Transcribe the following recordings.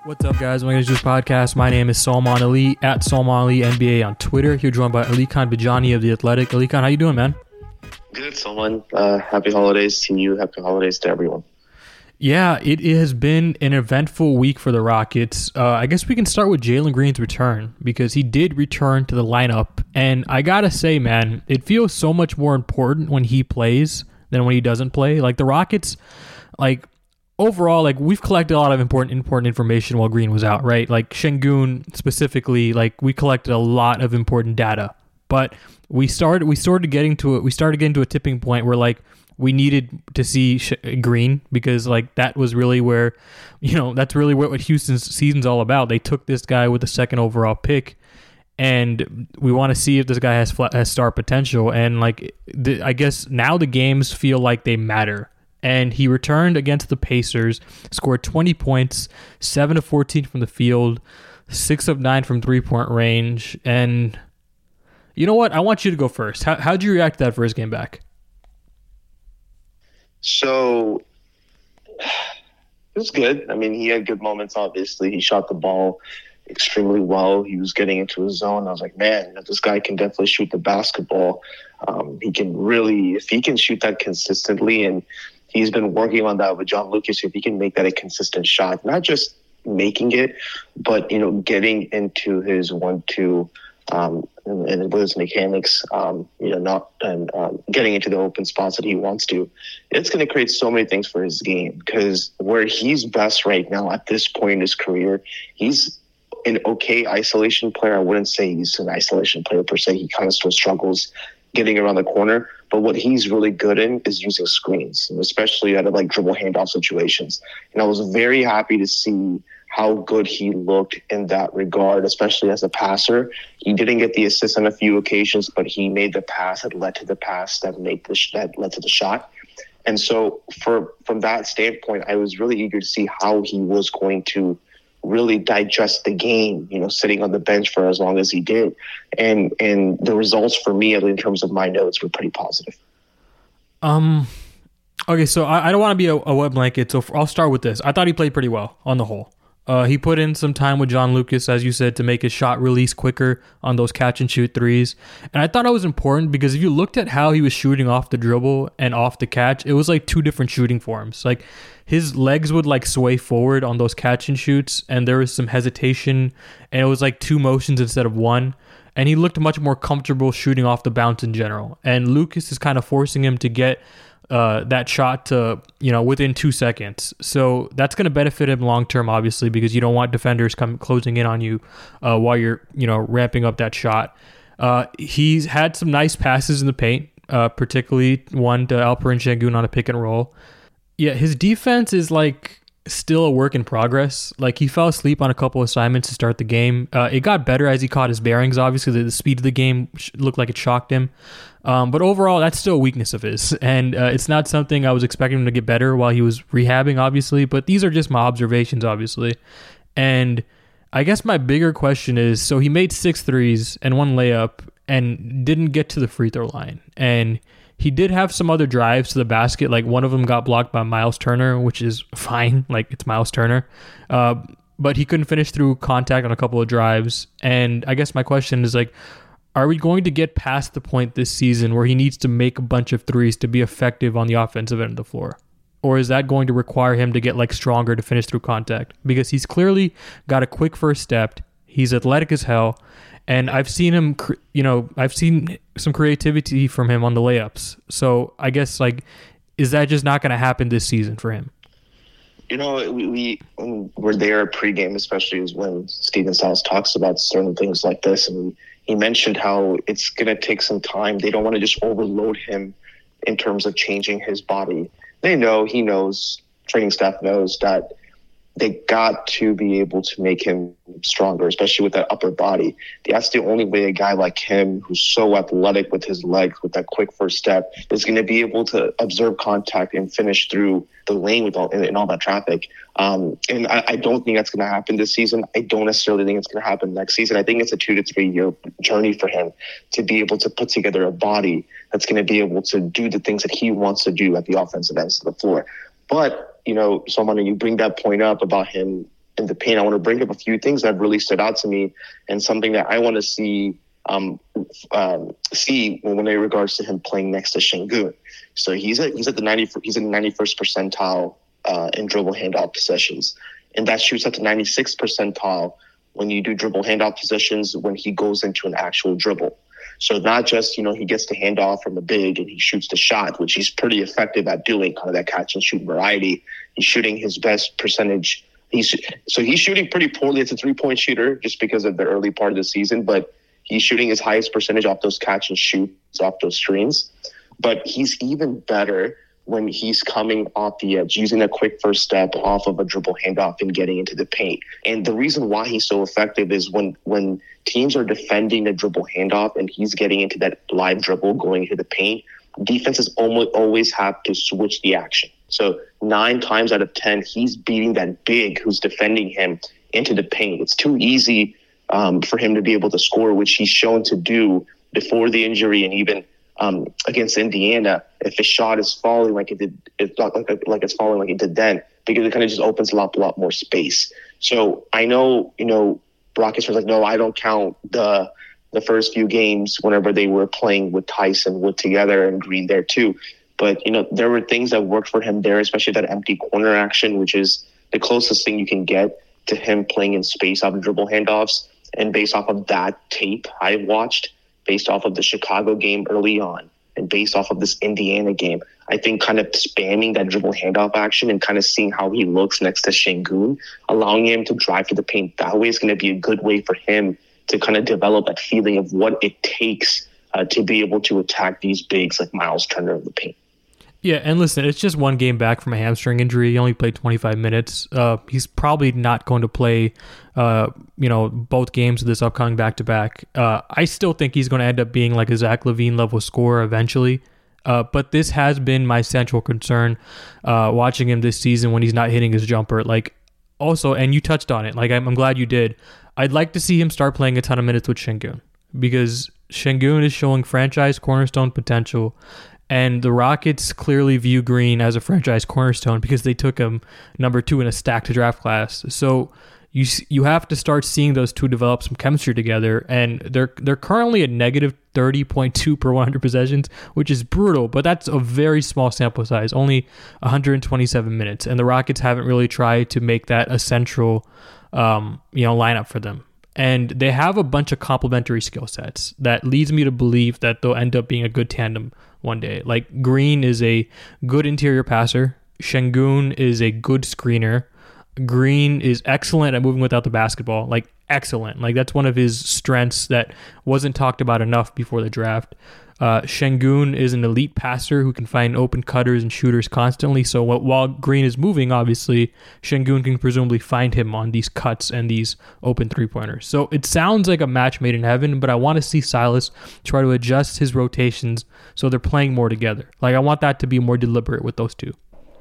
What's up, guys? Welcome to Juice Podcast. My name is Salman Ali at Salman Ali NBA on Twitter. Here joined by Ali Khan Bijani of The Athletic. Ali Khan, how you doing, man? Good, Salman. Happy holidays to you. Happy holidays to everyone. Yeah, it has been an eventful week for the Rockets. I guess we can start with Jalen Green's return because he did return to the lineup. And I gotta say, man, it feels so much more important when he plays than when he doesn't play. Like the Rockets, overall, we've collected a lot of important information while Green was out, right? Like Şengün specifically, we collected a lot of important data. But we started getting to a tipping point where we needed to see Green because that was really where, that's really what Houston's season's all about. They took this guy with the second overall pick, and we want to see if this guy has star potential. And I guess now the games feel like they matter. And he returned against the Pacers, scored 20 points, 7 of 14 from the field, 6 of 9 from three-point range. And you know what? I want you to go first. How'd you react to that first game back? So it was good. I mean, he had good moments, obviously. He shot the ball extremely well. He was getting into his zone. I was like, man, this guy can definitely shoot the basketball. He can really, if he can shoot that consistently, and he's been working on that with John Lucas, if he can make that a consistent shot, not just making it, but, getting into his 1-2 and with his mechanics, getting into the open spots that he wants to, it's going to create so many things for his game because where he's best right now at this point in his career, he's an okay isolation player. I wouldn't say he's an isolation player per se. He kind of still struggles getting around the corner. But what he's really good in is using screens, especially out of dribble handoff situations. And I was very happy to see how good he looked in that regard, especially as a passer. He didn't get the assist on a few occasions, but he made the pass that led to the pass that led to the shot. And so from that standpoint, I was really eager to see how he was going to really digest the game, sitting on the bench for as long as he did. And the results for me, in terms of my notes, were pretty positive. Okay, so I don't want to be a wet blanket, so I'll start with this. I thought he played pretty well on the whole. He put in some time with John Lucas, as you said, to make his shot release quicker on those catch-and-shoot threes. And I thought it was important because if you looked at how he was shooting off the dribble and off the catch, it was two different shooting forms. His legs would sway forward on those catch-and-shoots, and there was some hesitation, and it was two motions instead of one. And he looked much more comfortable shooting off the bounce in general. And Lucas is kind of forcing him to get that shot to, within 2 seconds. So that's going to benefit him long term, obviously, because you don't want defenders closing in on you while you're, ramping up that shot. He's had some nice passes in the paint, particularly one to Alperen Şengün on a pick and roll. Yeah, his defense is still a work in progress. He fell asleep on a couple assignments to start the game. It got better as he caught his bearings. Obviously, the speed of the game looked like it shocked him. But overall, that's still a weakness of his. And it's not something I was expecting him to get better while he was rehabbing, obviously. But these are just my observations, obviously. And I guess my bigger question is, so he made 6 threes and 1 layup and didn't get to the free throw line. And he did have some other drives to the basket. One of them got blocked by Miles Turner, which is fine. It's Miles Turner. But he couldn't finish through contact on a couple of drives. And I guess my question is, are we going to get past the point this season where he needs to make a bunch of threes to be effective on the offensive end of the floor? Or is that going to require him to get stronger to finish through contact? Because he's clearly got a quick first step. He's athletic as hell. And I've seen him, I've seen some creativity from him on the layups. So I guess, is that just not going to happen this season for him? We were there pregame, especially is when Stephen Silas talks about certain things like this. And he mentioned how it's going to take some time. They don't want to just overload him in terms of changing his body. He knows, training staff knows that they got to be able to make him stronger, especially with that upper body. That's the only way a guy like him, who's so athletic with his legs, with that quick first step, is going to be able to observe contact and finish through the lane with all that traffic. And I don't think that's going to happen this season. I don't necessarily think it's going to happen next season. I think it's a 2 to 3 year journey for him to be able to put together a body that's going to be able to do the things that he wants to do at the offensive ends of the floor. But, Salman, you bring that point up about him in the paint, I want to bring up a few things that really stood out to me and something that I want to see when in regards to him playing next to Şengün. So he's in the 91st percentile in dribble handoff possessions, and that shoots at the 96th percentile when you do dribble handoff possessions when he goes into an actual dribble. So not just, he gets the handoff from the big and he shoots the shot, which he's pretty effective at doing, kind of that catch and shoot variety. He's shooting his best percentage. He's shooting pretty poorly as a three-point shooter just because of the early part of the season, but he's shooting his highest percentage off those catch and shoots, off those screens. But he's even better when he's coming off the edge, using a quick first step off of a dribble handoff and getting into the paint. And the reason why he's so effective is when teams are defending a dribble handoff and he's getting into that live dribble going into the paint, defenses always have to switch the action. So 9 times out of 10, he's beating that big who's defending him into the paint. It's too easy for him to be able to score, which he's shown to do before the injury, and even against Indiana, if his shot is falling like it did, it's falling like it did then, because it kind of just opens a lot more space. So I know, Rockets was like, no, I don't count the first few games whenever they were playing with Tyson Wood together and Green there too. But, there were things that worked for him there, especially that empty corner action, which is the closest thing you can get to him playing in space off of dribble handoffs. And based off of that tape I watched, based off of the Chicago game early on, and based off of this Indiana game, I think kind of spamming that dribble handoff action and kind of seeing how he looks next to Şengün, allowing him to drive to the paint that way is going to be a good way for him to kind of develop that feeling of what it takes to be able to attack these bigs like Miles Turner of the paint. Yeah, and listen, it's just one game back from a hamstring injury. He only played 25 minutes. He's probably not going to play, both games of this upcoming back-to-back. I still think he's going to end up being like a Zach LaVine level scorer eventually. But this has been my central concern watching him this season when he's not hitting his jumper. Also, and you touched on it, I'm glad you did. I'd like to see him start playing a ton of minutes with Şengün, because Şengün is showing franchise cornerstone potential. And the Rockets clearly view Green as a franchise cornerstone because they took him number 2 in a stacked draft class. So you have to start seeing those two develop some chemistry together. And they're currently at negative 30.2 per 100 possessions, which is brutal. But that's a very small sample size, only 127 minutes. And the Rockets haven't really tried to make that a central lineup for them. And they have a bunch of complementary skill sets that leads me to believe that they'll end up being a good tandem one day. Green is a good interior passer. Şengün is a good screener. Green is excellent at moving without the basketball. Excellent. That's one of his strengths that wasn't talked about enough before the draft. Şengün is an elite passer who can find open cutters and shooters constantly. So while Green is moving, obviously, Şengün can presumably find him on these cuts and these open three-pointers. So it sounds like a match made in heaven, but I want to see Silas try to adjust his rotations so they're playing more together. I want that to be more deliberate with those two.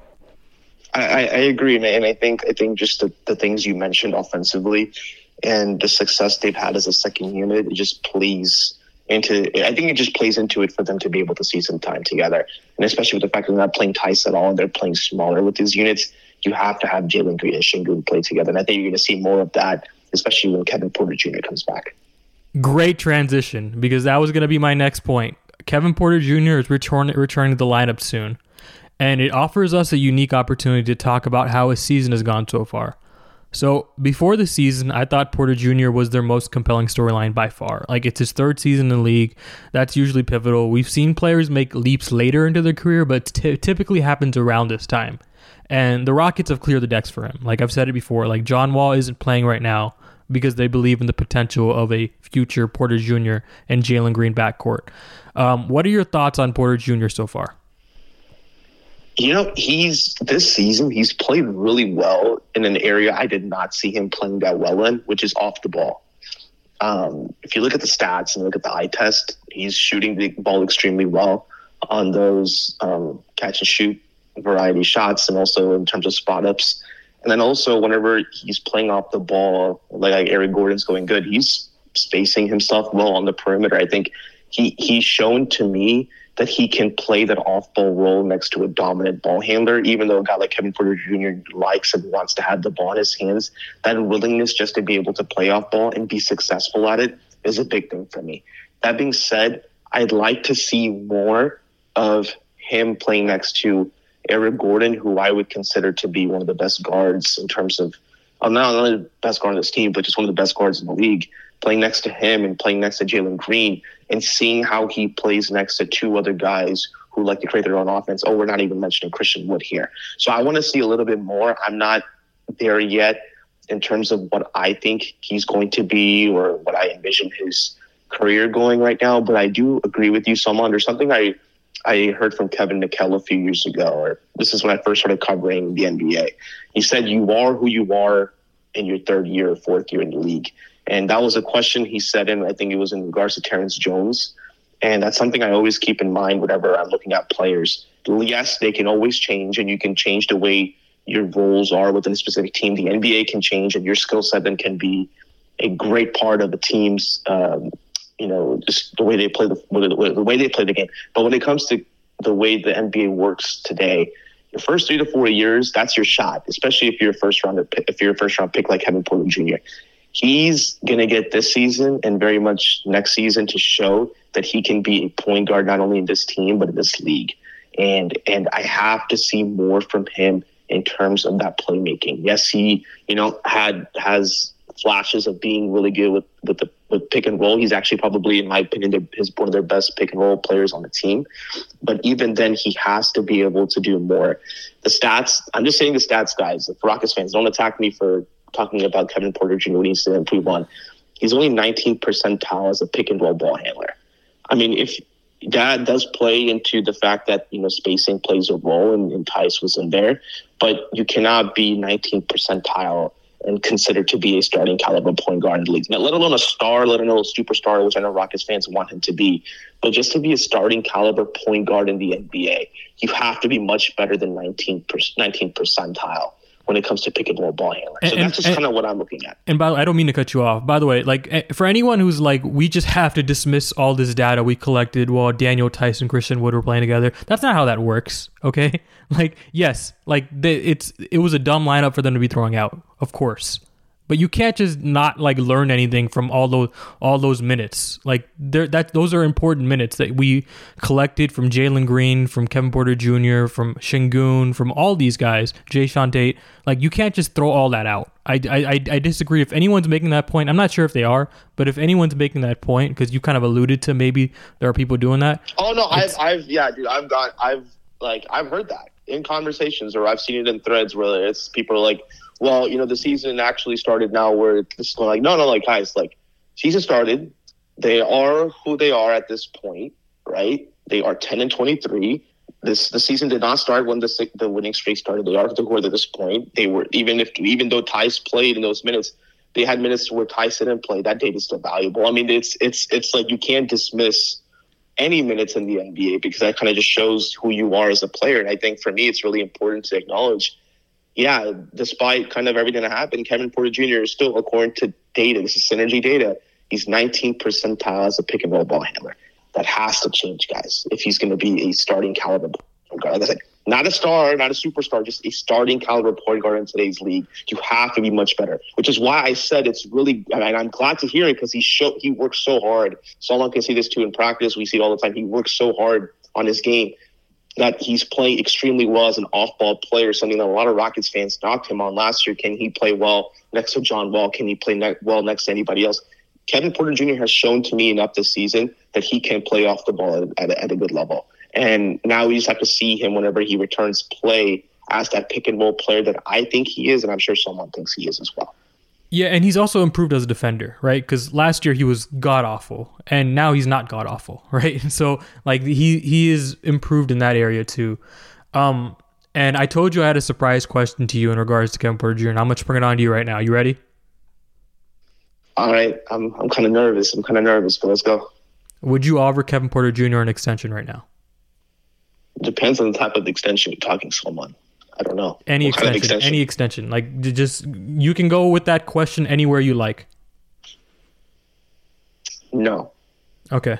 I agree, man. I think just the things you mentioned offensively and the success they've had as a second unit, it just plays into it for them to be able to see some time together. And especially with the fact that they're not playing Tice at all and they're playing smaller with these units, you have to have Jalen Green and Şengün play together. And I think you're going to see more of that, especially when Kevin Porter Jr. comes back. Great transition, because that was going to be my next point. Kevin Porter Jr. is returning to the lineup soon, and it offers us a unique opportunity to talk about how his season has gone so far. So before the season, I thought Porter Jr. was their most compelling storyline by far. It's his 3rd season in the league. That's usually pivotal. We've seen players make leaps later into their career, but it typically happens around this time. And the Rockets have cleared the decks for him. I've said it before, John Wall isn't playing right now because they believe in the potential of a future Porter Jr. and Jalen Green backcourt. What are your thoughts on Porter Jr. so far? This season, he's played really well in an area I did not see him playing that well in, which is off the ball. If you look at the stats and look at the eye test, he's shooting the ball extremely well on those catch and shoot variety shots, and also in terms of spot ups. And then also whenever he's playing off the ball, like Eric Gordon's going good, he's spacing himself well on the perimeter. I think he's shown to me that he can play that off-ball role next to a dominant ball handler, even though a guy like Kevin Porter Jr. likes and wants to have the ball in his hands. That willingness just to be able to play off-ball and be successful at it is a big thing for me. That being said, I'd like to see more of him playing next to Eric Gordon, who I would consider to be one of the best guards in terms of, not only the best guard on this team, but just one of the best guards in the league. Playing next to him and playing next to Jalen Green and seeing how he plays next to two other guys who like to create their own offense. Oh, we're not even mentioning Christian Wood here. So I want to see a little bit more. I'm not there yet in terms of what I think he's going to be or what I envision his career going right now. But I do agree with you, Salman. There's something I heard from Kevin McHale a few years ago, or this is when I first started covering the NBA. He said, you are who you are in your third year or fourth year in the league. And that was a question he said, and I think it was in regards to Terrence Jones. And that's something I always keep in mind whenever I'm looking at players. Yes, they can always change, and you can change the way your roles are within a specific team. The NBA can change, and your skill set then can be a great part of the team's, just the way they play the way they play the game. But when it comes to the way the NBA works today, your first 3 to 4 years, that's your shot, especially if you're a first round pick like Kevin Porter Jr. He's going to get this season and very much next season to show that he can be a point guard not only in this team but in this league. And I have to see more from him in terms of that playmaking. Yes, he has flashes of being really good with pick and roll. He's actually probably, in my opinion, one of their best pick and roll players on the team. But even then, he has to be able to do more. The stats, I'm just saying the stats, guys. If Rockets fans, don't attack me for talking about Kevin Porter Jr. needs to improve on. He's only 19th percentile as a pick and roll ball handler. I mean, if that does play into the fact that, spacing plays a role and Tice was in there, but you cannot be 19th percentile and considered to be a starting caliber point guard in the league. Now, let alone a star, let alone a superstar, which I know Rockets fans want him to be. But just to be a starting caliber point guard in the NBA, you have to be much better than 19th percentile when it comes to pick and roll ball handling. So that's just kind of what I'm looking at. And by the way, I don't mean to cut you off. By the way, like for anyone who's like, we just have to dismiss all this data we collected while Daniel Tice and Christian Wood were playing together. That's not how that works. Okay. Like, yes, like it was a dumb lineup for them to be throwing out, of course. But you can't just not like learn anything from all those minutes. Like those are important minutes that we collected from Jalen Green, from Kevin Porter Jr., from Şengün, from all these guys, Jae'Sean Tate. Like you can't just throw all that out. I disagree. If anyone's making that point, I'm not sure if they are, but if anyone's making that point, because you kind of alluded to maybe there are people doing that. Oh no, I've heard that in conversations, or I've seen it in threads where it's people are like, well, the season actually started now, where this is going like, no, like, guys, like, season started. They are who they are at this point, right? They are 10-23. The season did not start when the winning streak started. They are who they are at this point. They were, even though Tice played in those minutes, they had minutes where Tice didn't play. That data is still valuable. I mean, it's like you can't dismiss any minutes in the NBA because that kind of just shows who you are as a player. And I think for me, it's really important to acknowledge, yeah, despite kind of everything that happened, Kevin Porter Jr. is still, according to data, this is synergy data, he's 19th percentile as a pick and roll ball handler. That has to change, guys, if he's going to be a starting caliber point guard. Like I said, not a star, not a superstar, just a starting caliber point guard in today's league. You have to be much better, which is why I said it's really, and I'm glad to hear it because he works so hard. Solon can see this too in practice. We see it all the time. He works so hard on his game that he's playing extremely well as an off-ball player, something that a lot of Rockets fans knocked him on last year. Can he play well next to John Wall? Can he play well next to anybody else? Kevin Porter Jr. has shown to me enough this season that he can play off the ball at a good level. And now we just have to see him whenever he returns play as that pick-and-roll player that I think he is, and I'm sure someone thinks he is as well. Yeah, and he's also improved as a defender, right? Because last year he was god-awful, and now he's not god-awful, right? So, like, he is improved in that area, too. And I told you I had a surprise question to you in regards to Kevin Porter Jr., and I'm going to bring it on to you right now. You ready? All right. I'm kind of nervous. But let's go. Would you offer Kevin Porter Jr. an extension right now? Depends on the type of extension you're talking, someone. I don't know. Any extension. Like, just, you can go with that question anywhere you like. No. Okay.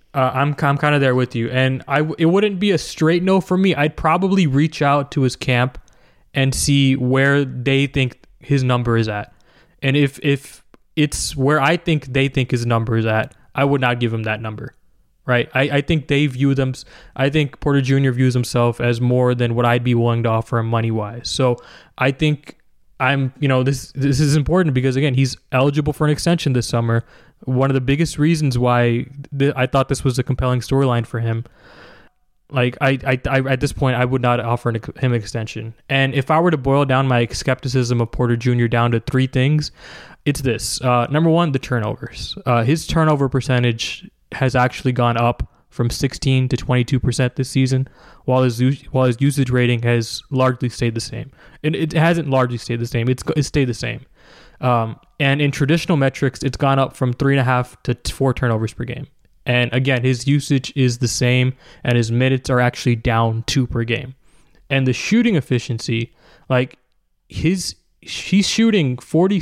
I'm kind of there with you, and it wouldn't be a straight no for me. I'd probably reach out to his camp and see where they think his number is at, and if it's where I think they think his number is at, I would not give him that number. Right? I think they view them. I think Porter Jr. views himself as more than what I'd be willing to offer him money wise. So I think this is important because again, he's eligible for an extension this summer. One of the biggest reasons why I thought this was a compelling storyline for him. Like I at this point, I would not offer him an extension. And if I were to boil down my skepticism of Porter Jr. down to three things, it's this. Number one, the turnovers. His turnover percentage has actually gone up from 16 to 22% this season, while his usage rating has largely stayed the same. And it hasn't largely stayed the same. It's stayed the same. And in traditional metrics, it's gone up from 3.5 to 4 turnovers per game. And again, his usage is the same, and his minutes are actually down 2 per game. And the shooting efficiency, like he's shooting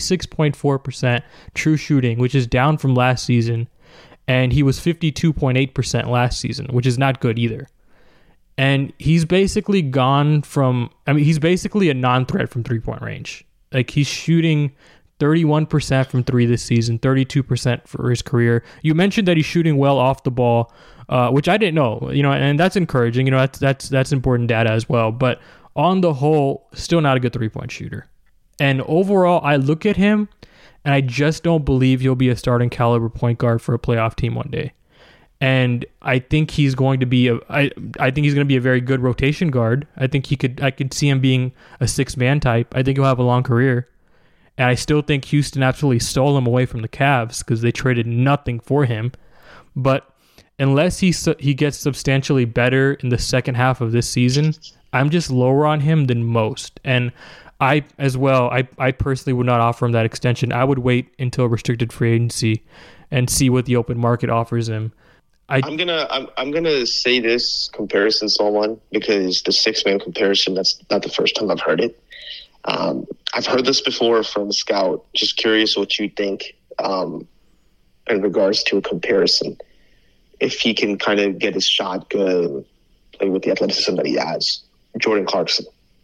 46.4% true shooting, which is down from last season. And he was 52.8% last season, which is not good either. And he's basically he's basically a non-threat from three-point range. Like he's shooting 31% from three this season, 32% for his career. You mentioned that he's shooting well off the ball, which I didn't know, and that's encouraging. That's important data as well. But on the whole, still not a good three-point shooter. And overall, I look at him, and I just don't believe he'll be a starting caliber point guard for a playoff team one day. And I think he's going to be I think he's going to be a very good rotation guard. I could see him being a 6-man type. I think he'll have a long career. And I still think Houston absolutely stole him away from the Cavs because they traded nothing for him. But unless he gets substantially better in the second half of this season, I'm just lower on him than most. And I personally would not offer him that extension. I would wait until restricted free agency and see what the open market offers him. I'm gonna say this comparison, Solomon, because the 6-man comparison, that's not the first time I've heard it. I've heard this before from Scout. Just curious what you think in regards to a comparison. If he can kind of get his shot good and play with the athleticism that he has. Jordan Clarkson.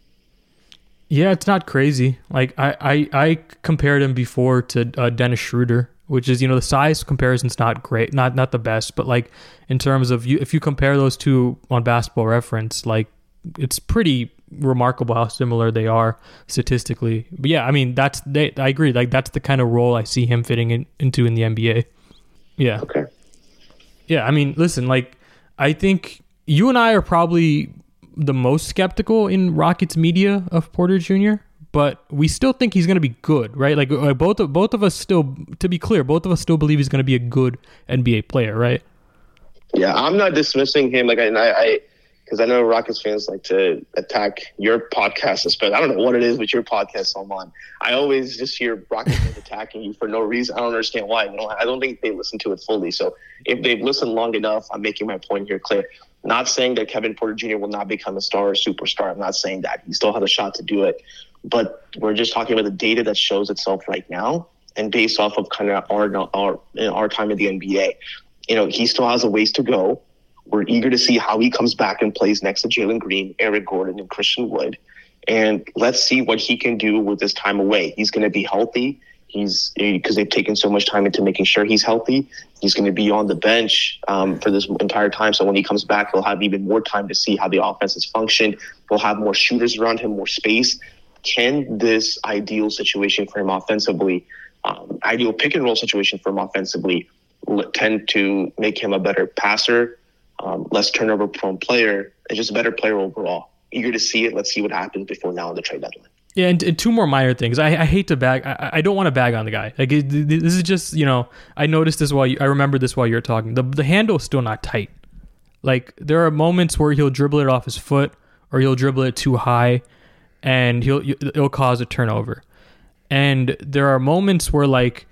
Yeah, it's not crazy. Like I compared him before to Dennis Schroeder, which is, the size comparison's not great, not the best, but like in terms of if you compare those two on Basketball Reference, like it's pretty remarkable how similar they are statistically. But yeah, I mean I agree. Like that's the kind of role I see him fitting into in the NBA. Yeah. Okay. Yeah, I mean, listen, like I think you and I are probably the most skeptical in Rockets media of Porter Jr., but we still think he's going to be good, right? Like both of us still, to be clear, both of us still believe he's going to be a good NBA player, right? Yeah, I'm not dismissing him. Like I because I know Rockets fans like to attack your podcast, especially. I don't know what it is with your podcast, Salman. I always just hear Rockets fans attacking you for no reason. I don't understand why. I don't think they listen to it fully. So if they've listened long enough, I'm making my point here clear. Not saying that Kevin Porter Jr. will not become a star or superstar. I'm not saying that. He still has a shot to do it. But we're just talking about the data that shows itself right now, and based off of kind of our time in the NBA. He still has a ways to go. We're eager to see how he comes back and plays next to Jalen Green, Eric Gordon, and Christian Wood. And let's see what he can do with this time away. He's going to be healthy. Because they've taken so much time into making sure he's healthy. He's going to be on the bench for this entire time. So when he comes back, he'll have even more time to see how the offense is functioned. He'll have more shooters around him, more space. Can this ideal situation for him offensively, ideal pick and roll situation for him offensively, tend to make him a better passer, less turnover prone player, and just a better player overall? Eager to see it. Let's see what happens before now in the trade deadline. Yeah, and two more minor things. I hate to bag. I don't want to bag on the guy. Like this is just, I noticed this I remember this while you were talking. The handle is still not tight. Like there are moments where he'll dribble it off his foot or he'll dribble it too high, and it'll cause a turnover. And there are moments where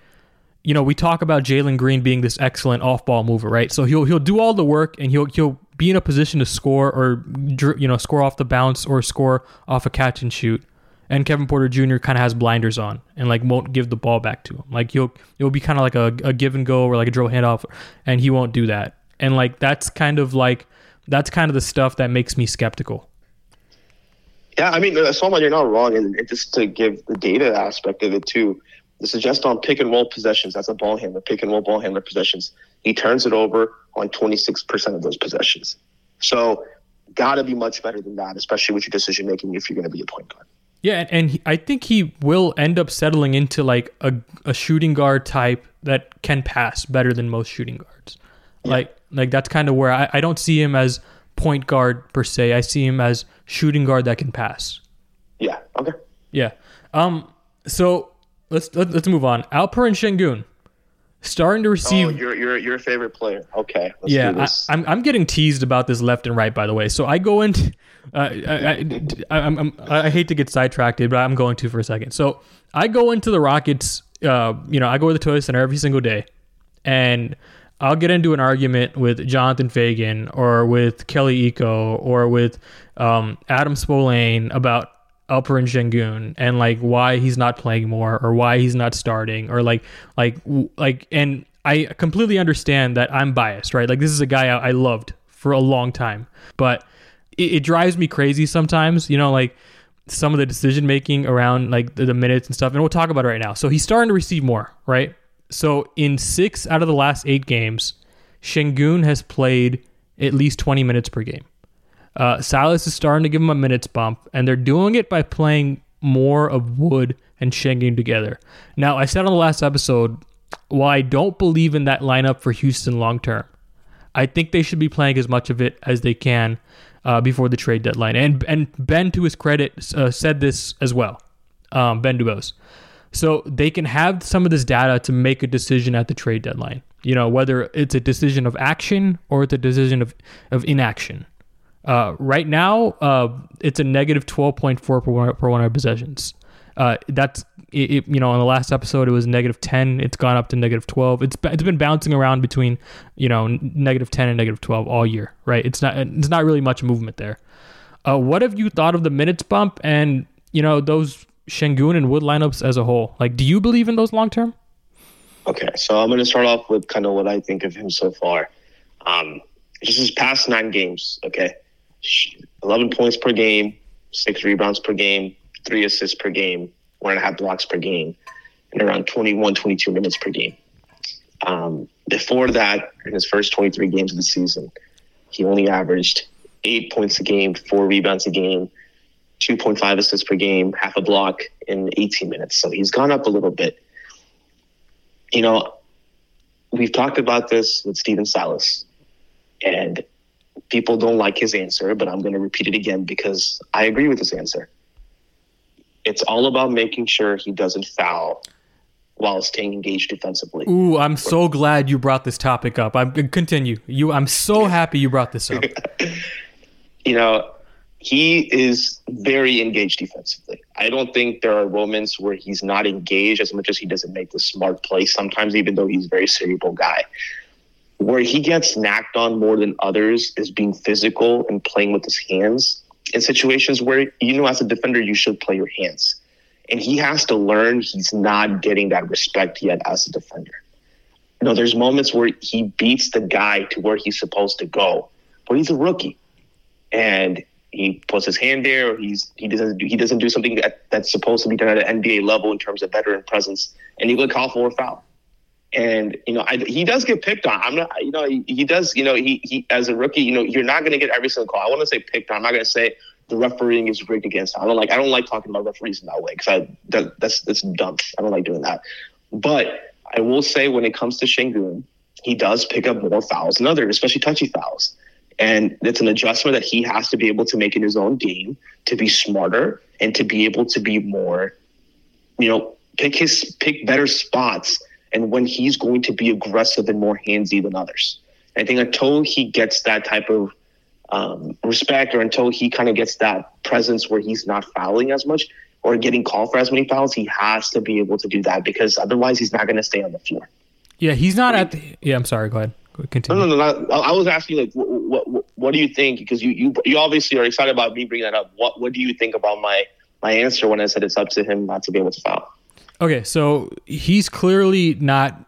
we talk about Jalen Green being this excellent off-ball mover, right? So he'll do all the work and he'll be in a position to score or score off the bounce or score off a catch and shoot. And Kevin Porter Jr. kind of has blinders on and won't give the ball back to him. Like he'll be kind of like a give and go or like a dribble handoff, and he won't do that. And like that's kind of the stuff that makes me skeptical. Yeah, I mean, Salman, you're not wrong. And just to give the data aspect of it too, this is just on pick and roll possessions. That's a ball handler, pick and roll ball handler possessions. He turns it over on 26% of those possessions. So got to be much better than that, especially with your decision making if you're going to be a point guard. Yeah, and I think he will end up settling into like a shooting guard type that can pass better than most shooting guards. Yeah. Like that's kind of where I don't see him as point guard per se. I see him as shooting guard that can pass. Yeah. Okay. Yeah. So let's move on. Alperen Şengün starting to receive. Oh, your favorite player. Okay. Let's do this. I'm getting teased about this left and right. By the way, so I go into. I hate to get sidetracked, but I'm going to for a second. So I go into the Rockets. I go to the Toyota Center every single day, and I'll get into an argument with Jonathan Fagan or with Kelly Iko or with Adam Spolane about Alperen Şengün and like why he's not playing more or why he's not starting or like and I completely understand that I'm biased, right? Like this is a guy I loved for a long time, but it drives me crazy sometimes, like some of the decision making around like the minutes and stuff, and we'll talk about it right now. So he's starting to receive more, right? So in 6 out of the last 8 games, Şengün has played at least 20 minutes per game. Silas is starting to give him a minutes bump, and they're doing it by playing more of Wood and Şengün together. Now, I said on the last episode, while I don't believe in that lineup for Houston long term, I think they should be playing as much of it as they can before the trade deadline. And Ben, to his credit, said this as well, Ben Dubose. So they can have some of this data to make a decision at the trade deadline, whether it's a decision of action or it's a decision of inaction. Right now, it's a negative 12.4 per 100 possessions. That's it. On the last episode, it was negative 10. It's gone up to negative 12. It's been bouncing around between negative 10 and negative 12 all year. Right? It's not really much movement there. What have you thought of the minutes bump and those Şengün and Wood lineups as a whole? Like, do you believe in those long term? Okay, so I'm going to start off with kind of what I think of him so far. Just his past 9 games. Okay, 11 points per game, 6 rebounds per game, 3 assists per game, 1.5 blocks per game, and around 22 minutes per game. Before that, in his first 23 games of the season, he only averaged 8 points a game, 4 rebounds a game, 2.5 assists per game, half a block in 18 minutes. So he's gone up a little bit. We've talked about this with Stephen Silas, and people don't like his answer, but I'm going to repeat it again because I agree with his answer. It's all about making sure he doesn't foul while staying engaged defensively. Ooh, I'm so glad you brought this topic up. Continue. I'm so happy you brought this up. He is very engaged defensively. I don't think there are moments where he's not engaged as much as he doesn't make the smart play sometimes, even though he's a very cerebral guy. Where he gets knocked on more than others is being physical and playing with his hands in situations where, as a defender, you should play your hands. And he has to learn he's not getting that respect yet as a defender. There's moments where he beats the guy to where he's supposed to go, but he's a rookie. And he puts his hand there, or he doesn't do something that's supposed to be done at an NBA level in terms of veteran presence, and he would call for a foul. And he does get picked on. I'm not, he does. He as a rookie, you're not going to get every single call. I want to say picked on. I'm not going to say the refereeing is rigged against him. I don't like talking about referees in that way because that's dumb. I don't like doing that. But I will say when it comes to Şengün, he does pick up more fouls than others, especially touchy fouls. And it's an adjustment that he has to be able to make in his own game to be smarter and to be able to be more, pick better spots and when he's going to be aggressive and more handsy than others. And I think until he gets that type of respect or until he kind of gets that presence where he's not fouling as much or getting called for as many fouls, he has to be able to do that because otherwise he's not going to stay on the floor. Yeah, he's not at the... Yeah, I'm sorry. Go ahead. Continue. No. I was asking, like, what do you think? Because you obviously are excited about me bringing that up. What do you think about my answer when I said it's up to him not to be able to foul? Okay, so he's clearly not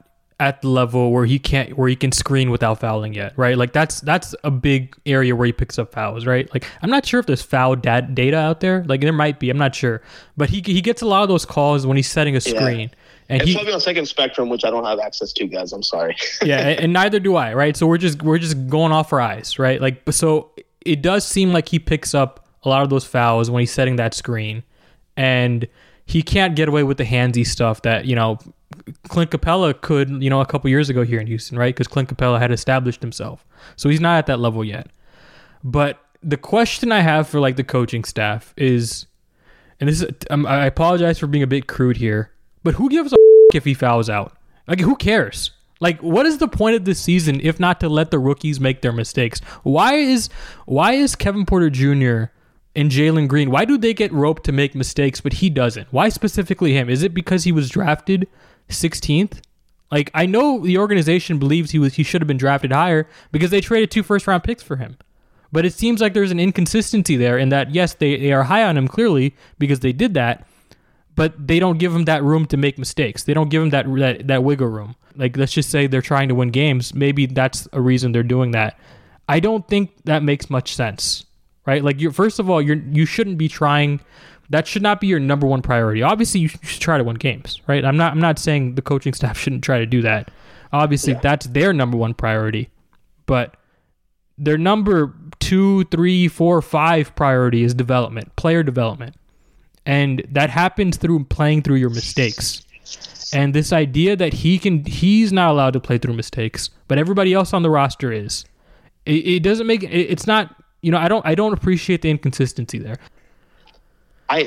at the level where he can screen without fouling yet, right? Like that's a big area where he picks up fouls, right? Like I'm not sure if there's foul data out there. Like there might be, I'm not sure, but he gets a lot of those calls when he's setting a screen. And it's probably on second spectrum, which I don't have access to, guys. I'm sorry. Yeah, and neither do I, right? So we're just going off our eyes, right? Like so it does seem like he picks up a lot of those fouls when he's setting that screen, and he can't get away with the handsy stuff that, you know, Clint Capella could, you know, a couple years ago here in Houston, right? Because Clint Capella had established himself. So he's not at that level yet. But the question I have for like the coaching staff is, and this is, I apologize for being a bit crude here, but who gives a if he fouls out? Like, who cares? Like, what is the point of this season if not to let the rookies make their mistakes? Why is Kevin Porter Jr. and Jalen Green, why do they get roped to make mistakes, but he doesn't? Why specifically him? Is it because he was drafted 16th? Like, I know the organization believes he should have been drafted higher because they traded 2 first-round picks for him. But it seems like there's an inconsistency there in that, yes, they are high on him clearly because they did that, but they don't give him that room to make mistakes. They don't give him that wiggle room. Like, let's just say they're trying to win games. Maybe that's a reason they're doing that. I don't think that makes much sense. Right, like first of all, you shouldn't be trying. That should not be your number one priority. Obviously, you should try to win games, right? I'm not saying the coaching staff shouldn't try to do that. Obviously, that's their number one priority, but their number 2, 3, 4, 5 priority is development, player development, and that happens through playing through your mistakes. And this idea that he's not allowed to play through mistakes, but everybody else on the roster is. It doesn't make it's not. You know, I don't appreciate the inconsistency there. I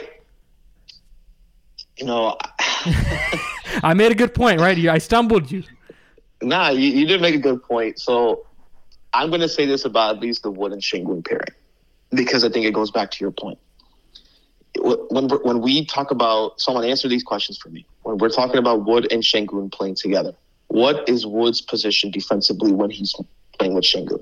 made a good point, right? I stumbled you. Nah, you did make a good point. So I'm going to say this about at least the Wood and Sengun pairing, because I think it goes back to your point. When we talk about, someone answer these questions for me. When we're talking about Wood and Sengun playing together, what is Wood's position defensively when he's playing with Sengun?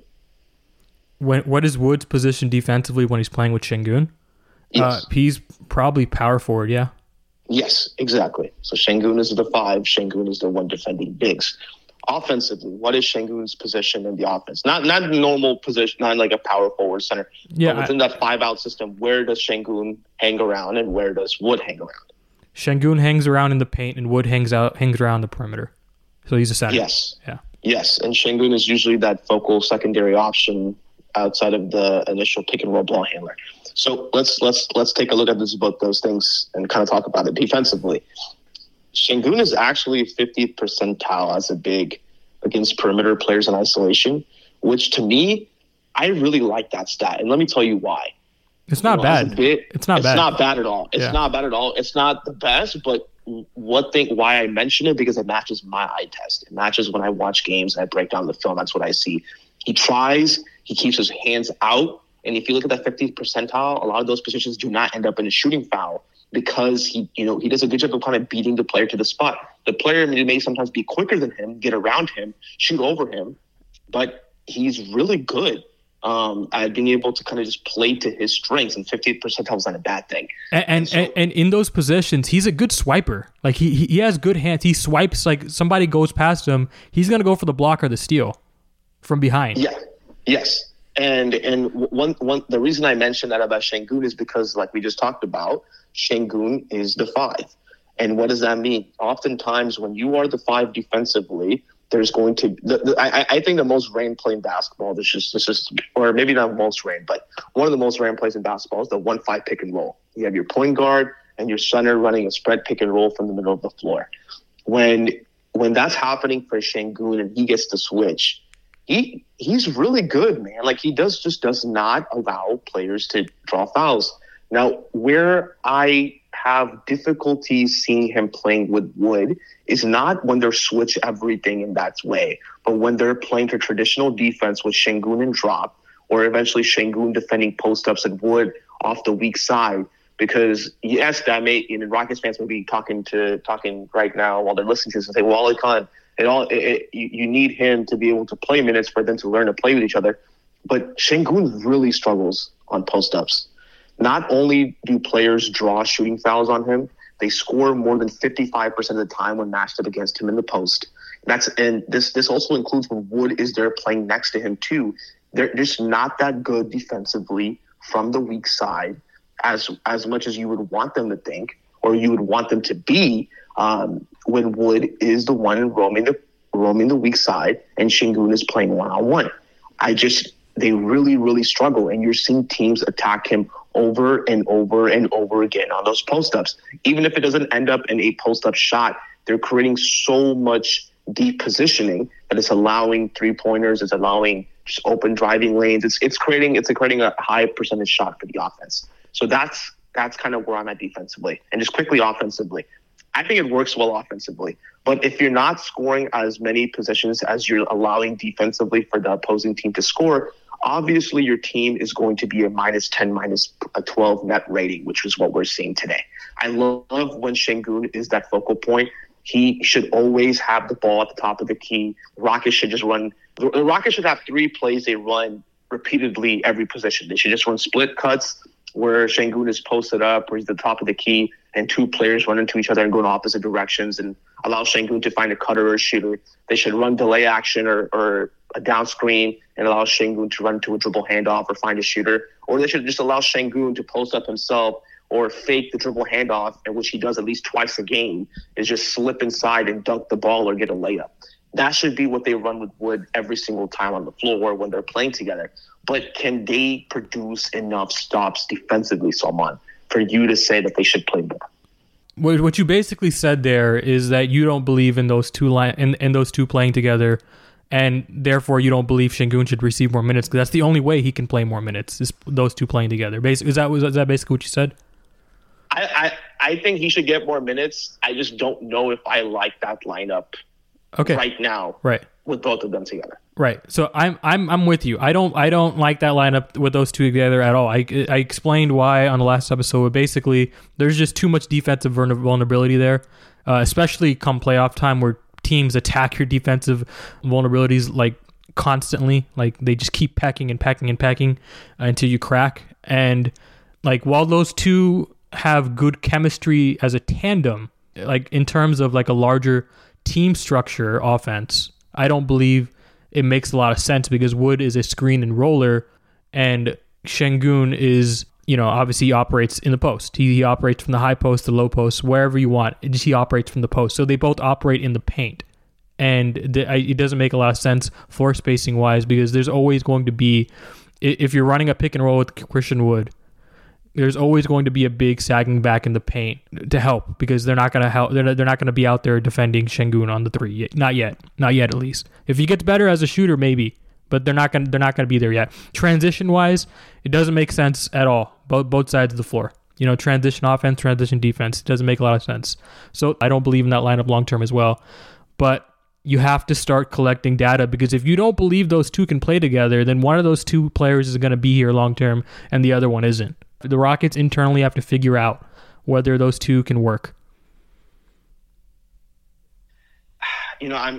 What is Wood's position defensively when he's playing with Sengun? Yes. He's probably power forward, yeah. Yes, exactly. So Sengun is the 5. Sengun is the one defending bigs. Offensively, what is Sengun's position in the offense? Not normal position, not like a power forward center. Yeah, but within that 5-out system, where does Sengun hang around and where does Wood hang around? Sengun hangs around in the paint and Wood hangs around the perimeter. So he's a center. Yes. Yeah. Yes, and Sengun is usually that focal secondary option outside of the initial pick and roll ball handler. So let's take a look at both those things and kind of talk about it defensively. Sengun is actually 50th percentile as a big against perimeter players in isolation, which to me, I really like that stat. And let me tell you why. It's not bad. It's not bad at all. It's not bad at all. It's not the best, but why I mention it, because it matches my eye test. It matches when I watch games and I break down the film. That's what I see. He tries. He keeps his hands out. And if you look at that 50th percentile, a lot of those positions do not end up in a shooting foul because he does a good job of kind of beating the player to the spot. The player may sometimes be quicker than him, get around him, shoot over him, but he's really good at being able to kind of just play to his strengths. And 50th percentile is not a bad thing. And in those positions, he's a good swiper. Like he has good hands. He swipes, like somebody goes past him, he's going to go for the block or the steal from behind. Yeah. Yes. And the reason I mentioned that about Sengun is because, like we just talked about, Sengun is the 5. And what does that mean? Oftentimes, when you are the 5 defensively, there's going to I think the most ran play in basketball, this is or maybe not most ran, but one of the most ran plays in basketball is the 1-5 pick and roll. You have your point guard and your center running a spread pick and roll from the middle of the floor. When that's happening for Sengun and he gets to switch, he's really good, man. Like, he does not allow players to draw fouls. Now, where I have difficulty seeing him playing with Wood is not when they're switch everything in that way, but when they're playing a traditional defense with Sengun and drop, or eventually Sengun defending post-ups and Wood off the weak side. Because, yes, that may, Rockets fans may be talking right now while they're listening to this and say, well, you need him to be able to play minutes for them to learn to play with each other. But Sengun really struggles on post-ups. Not only do players draw shooting fouls on him, they score more than 55% of the time when matched up against him in the post. This also includes when Wood is there playing next to him too. They're just not that good defensively from the weak side as much as you would want them to think or you would want them to be when Wood is the one roaming the weak side and Şengün is playing one-on-one. They really, really struggle, and you're seeing teams attack him over and over and over again on those post-ups. Even if it doesn't end up in a post-up shot, they're creating so much deep positioning that it's allowing three-pointers, it's allowing just open driving lanes. It's creating a high percentage shot for the offense. So that's kind of where I'm at defensively. And just quickly offensively, I think it works well offensively. But if you're not scoring as many possessions as you're allowing defensively for the opposing team to score, obviously your team is going to be a -10, -12 net rating, which is what we're seeing today. I love when Şengün is that focal point. He should always have the ball at the top of the key. Rockets should just run. The Rockets should have 3 plays they run repeatedly every possession. They should just run split cuts where Şengün is posted up, where he's at the top of the key, and 2 players run into each other and go in opposite directions and allow Şengün to find a cutter or a shooter. They should run delay action or a down screen and allow Şengün to run to a dribble handoff or find a shooter. Or they should just allow Şengün to post up himself or fake the dribble handoff, in which he does at least twice a game, is just slip inside and dunk the ball or get a layup. That should be what they run with Wood every single time on the floor when they're playing together. But can they produce enough stops defensively, Salman, for you to say that they should play more? What you basically said there is that you don't believe in those two in those two playing together, and therefore you don't believe Şengün should receive more minutes, because that's the only way he can play more minutes, is those two playing together. Was that basically what you said? I think he should get more minutes. I just don't know if I like that lineup right now. Right. With both of them together. Right. So I'm with you. I don't like that lineup with those two together at all. I explained why on the last episode. But basically, there's just too much defensive vulnerability there, especially come playoff time where teams attack your defensive vulnerabilities like constantly. Like they just keep pecking and pecking and pecking until you crack. And like while those two have good chemistry as a tandem, like in terms of like a larger team structure offense, I don't believe it makes a lot of sense, because Wood is a screen and roller and Şengün is, obviously he operates in the post. He operates from the high post, the low post, wherever you want. He operates from the post. So they both operate in the paint. And it doesn't make a lot of sense floor spacing wise, because there's always going to be, if you're running a pick and roll with Christian Wood, there's always going to be a big sagging back in the paint to help, because they're not going to help. They're not going to be out there defending Şengün on the 3. Not yet at least. If he gets better as a shooter, maybe, but they're not going to be there yet. Transition wise, it doesn't make sense at all. Both sides of the floor. Transition offense, transition defense. It doesn't make a lot of sense. So I don't believe in that lineup long term as well. But you have to start collecting data, because if you don't believe those two can play together, then one of those two players is going to be here long term and the other one isn't. The Rockets internally have to figure out whether those two can work. I'm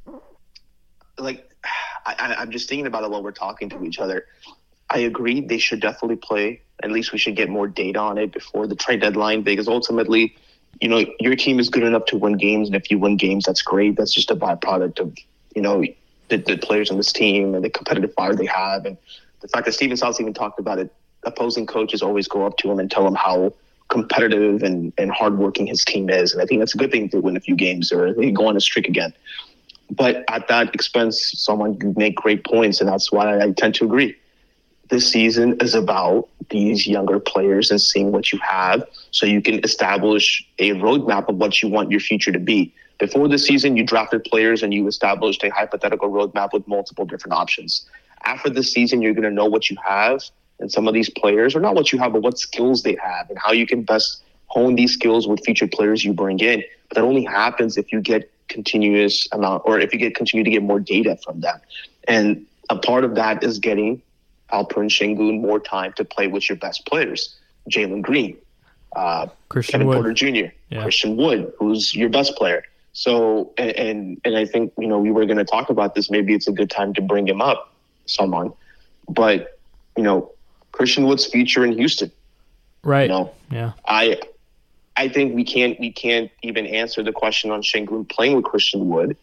just thinking about it while we're talking to each other. I agree they should definitely play. At least we should get more data on it before the trade deadline, because ultimately, your team is good enough to win games, and if you win games, that's great. That's just a byproduct of, the players on this team and the competitive fire they have, and the fact that Steven Silas even talked about it. Opposing coaches always go up to him and tell him how competitive and hardworking his team is. And I think that's a good thing to win a few games or they go on a streak again. But at that expense, someone can make great points, and that's why I tend to agree. This season is about these younger players and seeing what you have so you can establish a roadmap of what you want your future to be. Before the season, you drafted players and you established a hypothetical roadmap with multiple different options. After the season, you're going to know what you have, and some of these players, or not what you have, but what skills they have and how you can best hone these skills with future players you bring in. But that only happens if you get continue to get more data from them. And a part of that is getting Alperen Şengün more time to play with your best players. Jalen Green, Kevin Porter Jr., Christian Wood, who's your best player. So, and I think, we were going to talk about this. Maybe it's a good time to bring him up, someone. But, Christian Wood's future in Houston. Right. Yeah. I think we can't even answer the question on Şengün playing with Christian Wood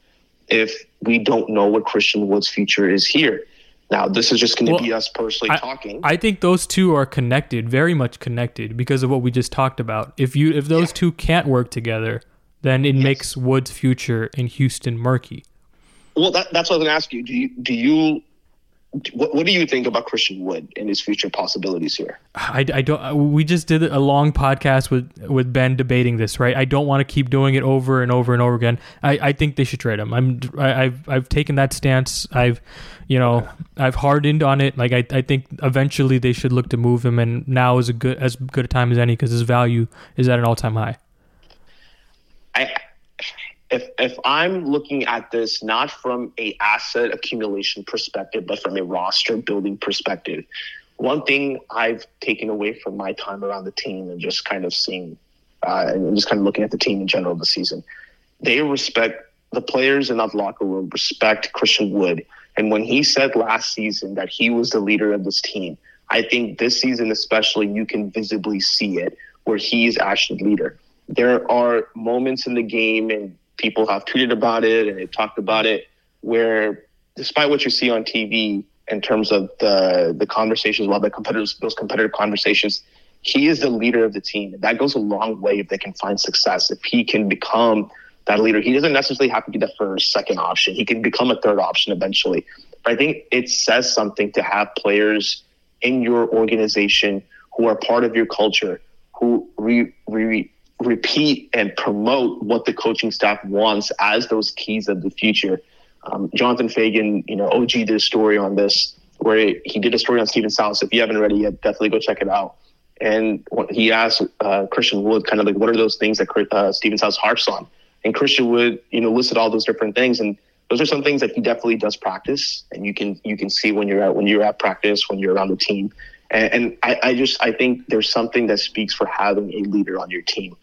if we don't know what Christian Wood's future is here. Now, this is just going to be us personally talking. I think those two are connected, very much connected, because of what we just talked about. If those two can't work together, then it makes Wood's future in Houston murky. Well, that's what I was going to ask you. What do you think about Christian Wood and his future possibilities here? I don't. We just did a long podcast with Ben debating this, right? I don't want to keep doing it over and over and over again. I think they should trade him. I've taken that stance. I've hardened on it. Like I think eventually they should look to move him, and now is as good a time as any because his value is at an all-time high. If I'm looking at this not from a asset accumulation perspective, but from a roster building perspective, one thing I've taken away from my time around the team and just kind of seeing and just kind of looking at the team in general this season, they respect the players in that locker room, respect Christian Wood. And when he said last season that he was the leader of this team, I think this season especially you can visibly see it where he's actually the leader. There are moments in the game, and people have tweeted about it and they've talked about it, where despite what you see on TV in terms of the conversations, those competitive conversations, he is the leader of the team. And that goes a long way if they can find success. If he can become that leader, he doesn't necessarily have to be the first, second option. He can become a third option eventually. But I think it says something to have players in your organization who are part of your culture, who repeat and promote what the coaching staff wants as those keys of the future. Jonathan Fagan, OG did a story on this where he did a story on Steven South. So if you haven't read it yet, definitely go check it out. And he asked Christian Wood kind of like, what are those things that Steven South harps on? And Christian Wood, listed all those different things. And those are some things that he definitely does practice. And you can see when you're at practice, when you're around the team. And I think there's something that speaks for having a leader on your team.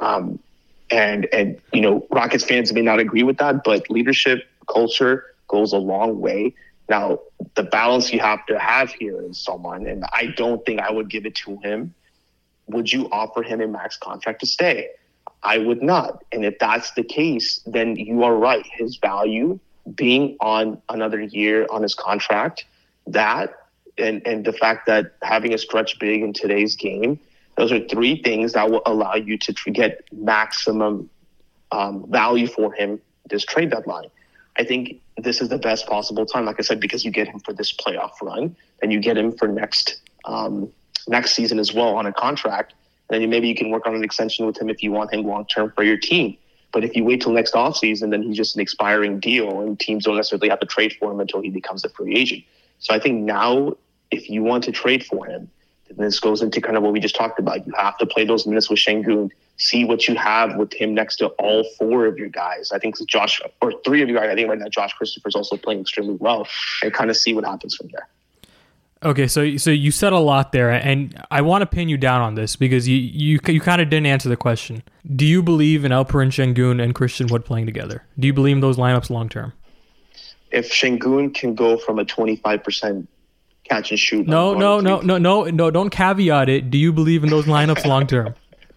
And Rockets fans may not agree with that, but leadership culture goes a long way. Now, the balance you have to have here is someone, and I don't think I would give it to him. Would you offer him a max contract to stay? I would not. And if that's the case, then you are right. His value being on another year on his contract, that and the fact that having a stretch big in today's game, those are three things that will allow you to get maximum value for him this trade deadline. I think this is the best possible time, like I said, because you get him for this playoff run, and you get him for next season as well on a contract. And then maybe you can work on an extension with him if you want him long-term for your team. But if you wait till next offseason, then he's just an expiring deal, and teams don't necessarily have to trade for him until he becomes a free agent. So I think now, if you want to trade for him, then this goes into kind of what we just talked about. You have to play those minutes with Şengün, see what you have with him next to all four of your guys. I think Josh, or three of you guys, I think right now Josh Christopher's also playing extremely well, and kind of see what happens from there. Okay, so you said a lot there, and I want to pin you down on this because you kind of didn't answer the question. Do you believe in Alperen Şengün and Christian Wood playing together? Do you believe in those lineups long term? If Şengün can go from a 25% catch and shoot, no, don't caveat it. Do you believe in those lineups long term?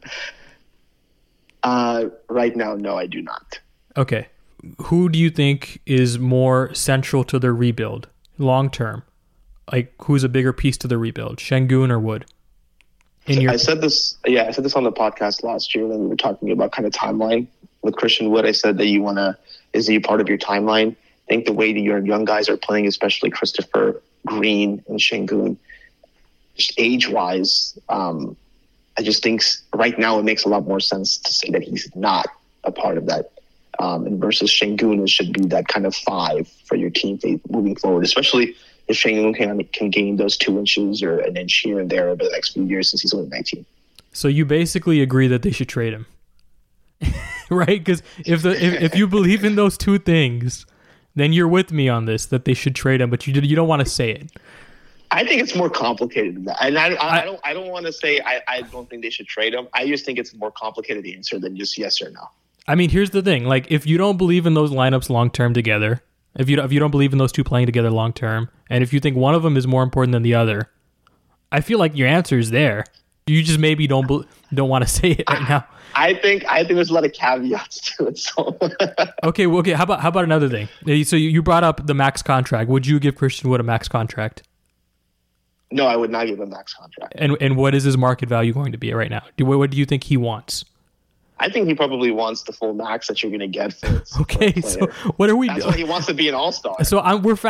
Right now, no, I do not. Okay, who do you think is more central to their rebuild long term? Like, who's a bigger piece to the rebuild, Şengün or Wood? I said this on the podcast last year when we were talking about kind of timeline with Christian Wood. I said that is he part of your timeline? I think the way that your young guys are playing, especially Christopher, Green, and Şengün, just age-wise, I just think right now it makes a lot more sense to say that he's not a part of that. And versus Şengün, it should be that kind of 5 for your team moving forward, especially if Şengün can gain those 2 inches or an inch here and there over the next few years since he's only 19. So you basically agree that they should trade him, right? Because if you believe in those two things, then you're with me on this, that they should trade him, but you don't want to say it. I think it's more complicated than that. And I don't want to say I don't think they should trade him. I just think it's a more complicated answer than just yes or no. I mean, here's the thing. Like, if you don't believe in those lineups long-term together, if you don't believe in those two playing together long-term, and if you think one of them is more important than the other, I feel like your answer is there. You just maybe don't want to say it right now. I think there's a lot of caveats to it. So okay. How about another thing? So you brought up the max contract. Would you give Christian Wood a max contract? No, I would not give him a max contract. And what is his market value going to be right now? What do you think he wants? I think he probably wants the full max that you're going to get for it. Okay, so what are we doing? That's why he wants to be an all-star. So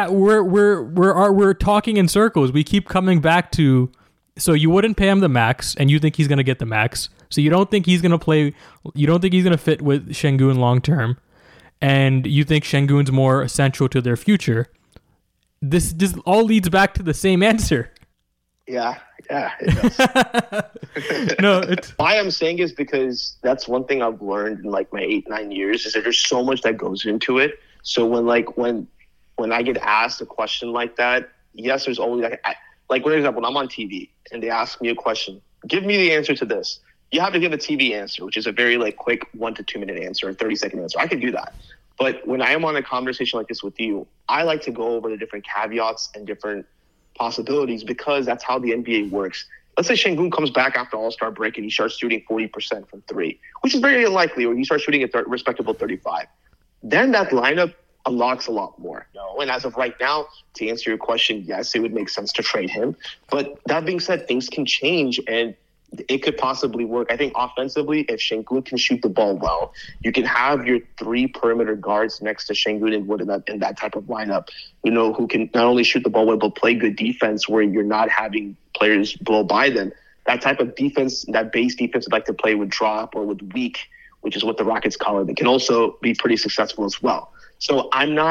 we're talking in circles. We keep coming back to. So you wouldn't pay him the max, and you think he's going to get the max. So you don't think he's going to play. You don't think he's going to fit with Şengün long term, and you think Şengün's more essential to their future. This all leads back to the same answer. Yeah, it does. No, why I'm saying is because that's one thing I've learned in like my 8-9 years is that there's so much that goes into it. So when I get asked a question like that, yes, there's always like for example, when I'm on TV and they ask me a question, give me the answer to this. You have to give a TV answer, which is a very like quick 1 to 2 minute answer, 30-second answer. I can do that. But when I am on a conversation like this with you, I like to go over the different caveats and different possibilities because that's how the NBA works. Let's say Şengün comes back after All-Star break and he starts shooting 40% from three, which is very unlikely, or he starts shooting a respectable 35. Then that lineup unlocks a lot more. And as of right now, to answer your question, yes, it would make sense to trade him. But that being said, things can change and it could possibly work. I think offensively, if Şengün can shoot the ball well, you can have your 3 perimeter guards next to Şengün and Wood in that type of lineup, who can not only shoot the ball well, but play good defense where you're not having players blow by them. That type of defense, that base defense, would like to play with drop or with weak, which is what the Rockets call it. It can also be pretty successful as well. So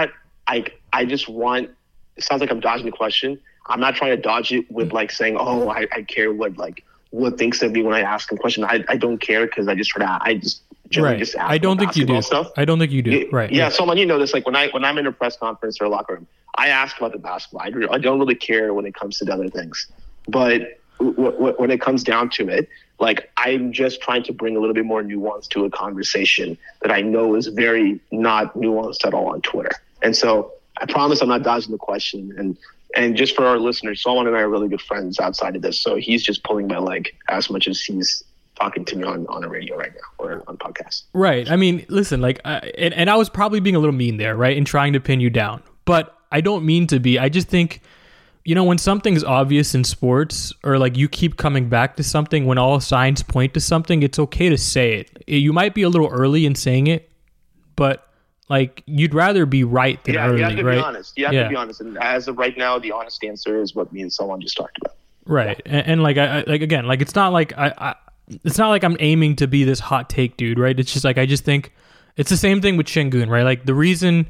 I just want, it sounds like I'm dodging the question. I'm not trying to dodge it with like saying, oh, I care what thinks of me when I ask him a question. I don't care because I just generally just ask. I don't think you do. Stuff. I don't think you do. Right. Yeah. So this, like when I'm in a press conference or a locker room, I ask about the basketball. I don't really care when it comes to the other things. But when it comes down to it, like I'm just trying to bring a little bit more nuance to a conversation that I know is very not nuanced at all on Twitter. And so I promise I'm not dodging the question. And just for our listeners, Salman and I are really good friends outside of this. So he's just pulling my leg as much as he's talking to me on a radio right now or on podcast. Right. I mean, listen, like, and I was probably being a little mean there, right, in trying to pin you down. But I don't mean to be. I just think, when something's obvious in sports or like you keep coming back to something, when all signs point to something, it's okay to say it. You might be a little early in saying it, but like you'd rather be right than early, you have to right? Be honest. You have to be honest. And as of right now, the honest answer is what me and Salman just talked about. Right. And like again, like it's not like it's not like I'm aiming to be this hot take dude, right? It's just like I just think it's the same thing with Şengün, right? Like the reason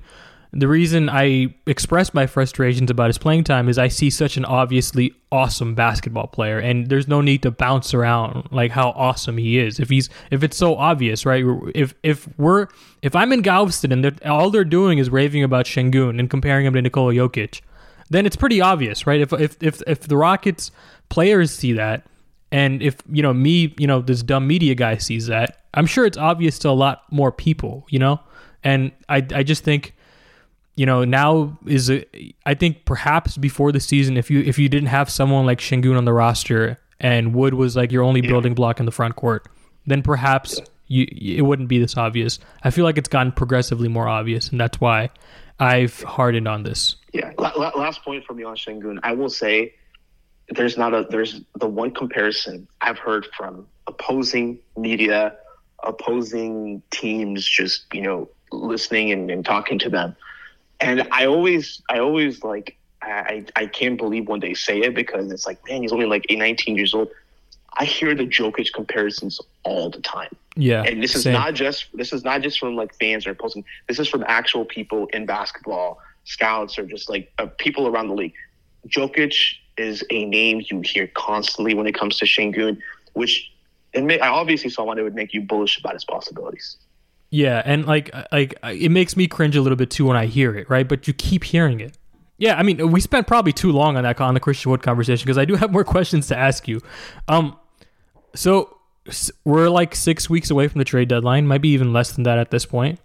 I express my frustrations about his playing time is I see such an obviously awesome basketball player, and there's no need to bounce around like how awesome he is. If it's so obvious, right? If I'm in Galveston and all they're doing is raving about Şengün and comparing him to Nikola Jokic, then it's pretty obvious, right? If the Rockets players see that, and if me, this dumb media guy sees that, I'm sure it's obvious to a lot more people, And I just think. Now I think perhaps before the season, if you didn't have someone like Şengün on the roster and Wood was like your only building block in the front court, then perhaps it wouldn't be this obvious. I feel like it's gotten progressively more obvious, and that's why I've hardened on this. Yeah. Last point for me on Şengün. I will say there's the one comparison I've heard from opposing media, opposing teams, just listening and talking to them. And I always like, I can't believe when they say it because it's like, man, he's only like 19 years old. I hear the Jokic comparisons all the time. Yeah. And this is not just from like fans or posting. This is from actual people in basketball, scouts, or just like people around the league. Jokic is a name you hear constantly when it comes to Şengün, which I obviously saw one that would make you bullish about his possibilities. Yeah, and like it makes me cringe a little bit too when I hear it, right? But you keep hearing it. Yeah, I mean, we spent probably too long on the Christian Wood conversation because I do have more questions to ask you. So we're like 6 weeks away from the trade deadline, maybe even less than that at this point.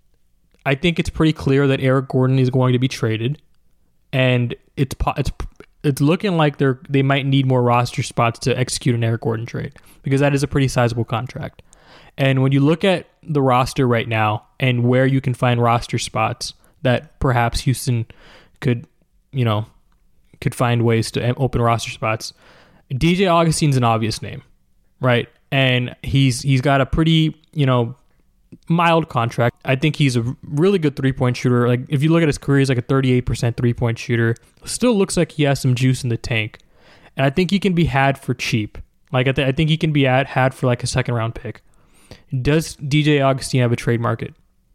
I think it's pretty clear that Eric Gordon is going to be traded, and it's looking like they might need more roster spots to execute an Eric Gordon trade, because that is a pretty sizable contract. And when you look at the roster right now and where you can find roster spots that perhaps Houston could find ways to open roster spots, DJ Augustine's an obvious name, right? And he's got a pretty, mild contract. I think he's a really good 3-point shooter. Like, if you look at his career, he's like a 38% 3-point shooter. Still looks like he has some juice in the tank. And I think he can be had for cheap. Like, I think he can be had for like a second round pick. Does DJ Augustine have a trade market?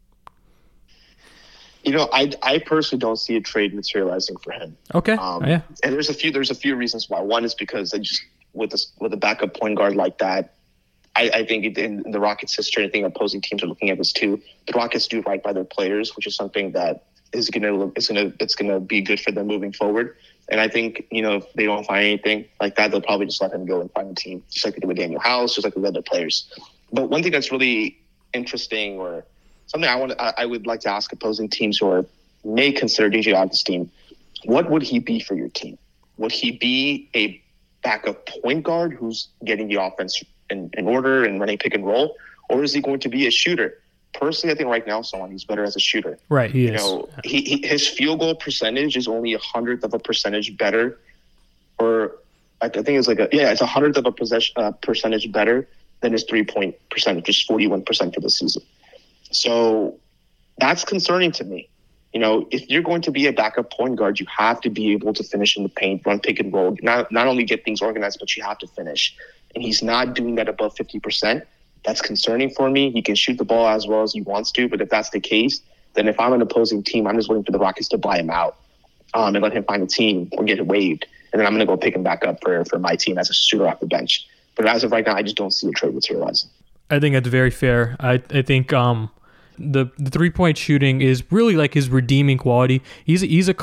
I personally don't see a trade materializing for him. Okay. Yeah. And there's a few reasons why. One is because with a backup point guard like that, I think in the Rockets' history, I think opposing teams are looking at this too. The Rockets do right by their players, which is something that it's gonna be good for them moving forward. And I think, if they don't find anything like that, they'll probably just let him go and find a team, just like they did with Daniel House, just like with other players. But one thing that's really interesting, or something I would like to ask opposing teams who may consider DJ Augustine, what would he be for your team? Would he be a backup point guard who's getting the offense in order and running pick and roll, or is he going to be a shooter? Personally, I think right now, he's better as a shooter. Right, he is. His field goal percentage is only 1/100 of a percentage better, or I think it's it's 1/100 of a percentage better than his 3-point percentage, which is 41% for the season. So that's concerning to me. If you're going to be a backup point guard, you have to be able to finish in the paint, run pick and roll, not only get things organized, but you have to finish. And he's not doing that above 50%. That's concerning for me. He can shoot the ball as well as he wants to, but if that's the case, then if I'm an opposing team, I'm just waiting for the Rockets to buy him out and let him find a team or get it waived. And then I'm going to go pick him back up for my team as a shooter off the bench. But as of right now, I just don't see a trade materializing. I think that's very fair. I think the 3-point shooting is really like his redeeming quality. I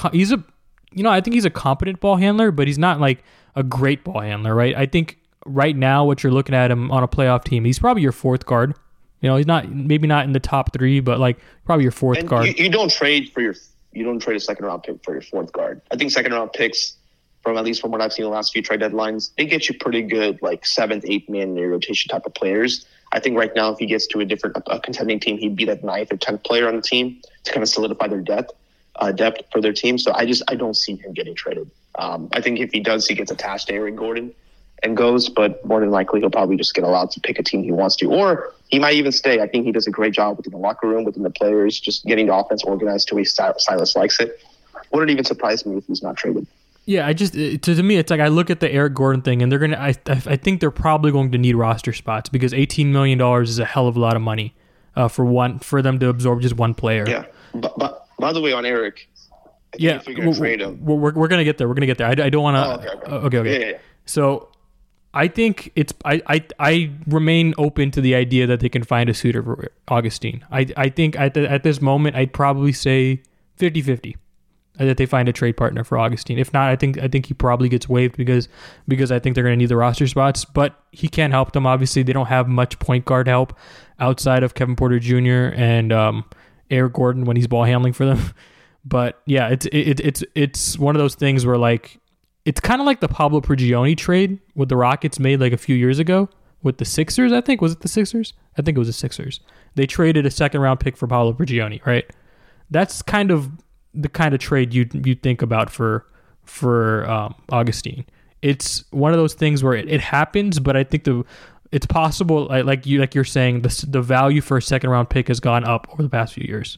think he's a competent ball handler, but he's not like a great ball handler, right? I think right now, what you're looking at him on a playoff team, he's probably your fourth guard. He's maybe not in the top 3, but like probably your fourth guard. You don't trade a second round pick for your fourth guard. I think second round picks, from what I've seen in the last few trade deadlines, they get you pretty good like 7th, 8th man in your rotation type of players. I think right now, if he gets to a contending team, he'd be that 9th or 10th player on the team to kind of solidify their depth for their team. So I don't see him getting traded. I think if he does, he gets attached to Eric Gordon and goes, but more than likely he'll probably just get allowed to pick a team he wants to, or he might even stay. I think he does a great job within the locker room, within the players, just getting the offense organized to way Silas likes it. Wouldn't even surprise me if he's not traded. Yeah, to me, it's like I look at the Eric Gordon thing, and I think they're probably going to need roster spots, because $18 million is a hell of a lot of money for them to absorb just one player. Yeah, but by the way, on Eric, we're gonna get there. We're gonna get there. I don't want to. Okay. Yeah. So I think I remain open to the idea that they can find a suitor for Augustine. I think at this moment I'd probably say 50-50 that they find a trade partner for Augustine. If not, I think he probably gets waived because I think they're going to need the roster spots. But he can't help them. Obviously, they don't have much point guard help outside of Kevin Porter Jr. and Eric Gordon when he's ball handling for them. But yeah, it's one of those things where like, it's kind of like the Pablo Prigioni trade with the Rockets made like a few years ago with the Sixers, I think. Was it the Sixers? I think it was the Sixers. They traded a second round pick for Pablo Prigioni, right? That's kind of the kind of trade you think about for Augustine. It's one of those things where it happens, but I think it's possible, like you're saying, the value for a second round pick has gone up over the past few years.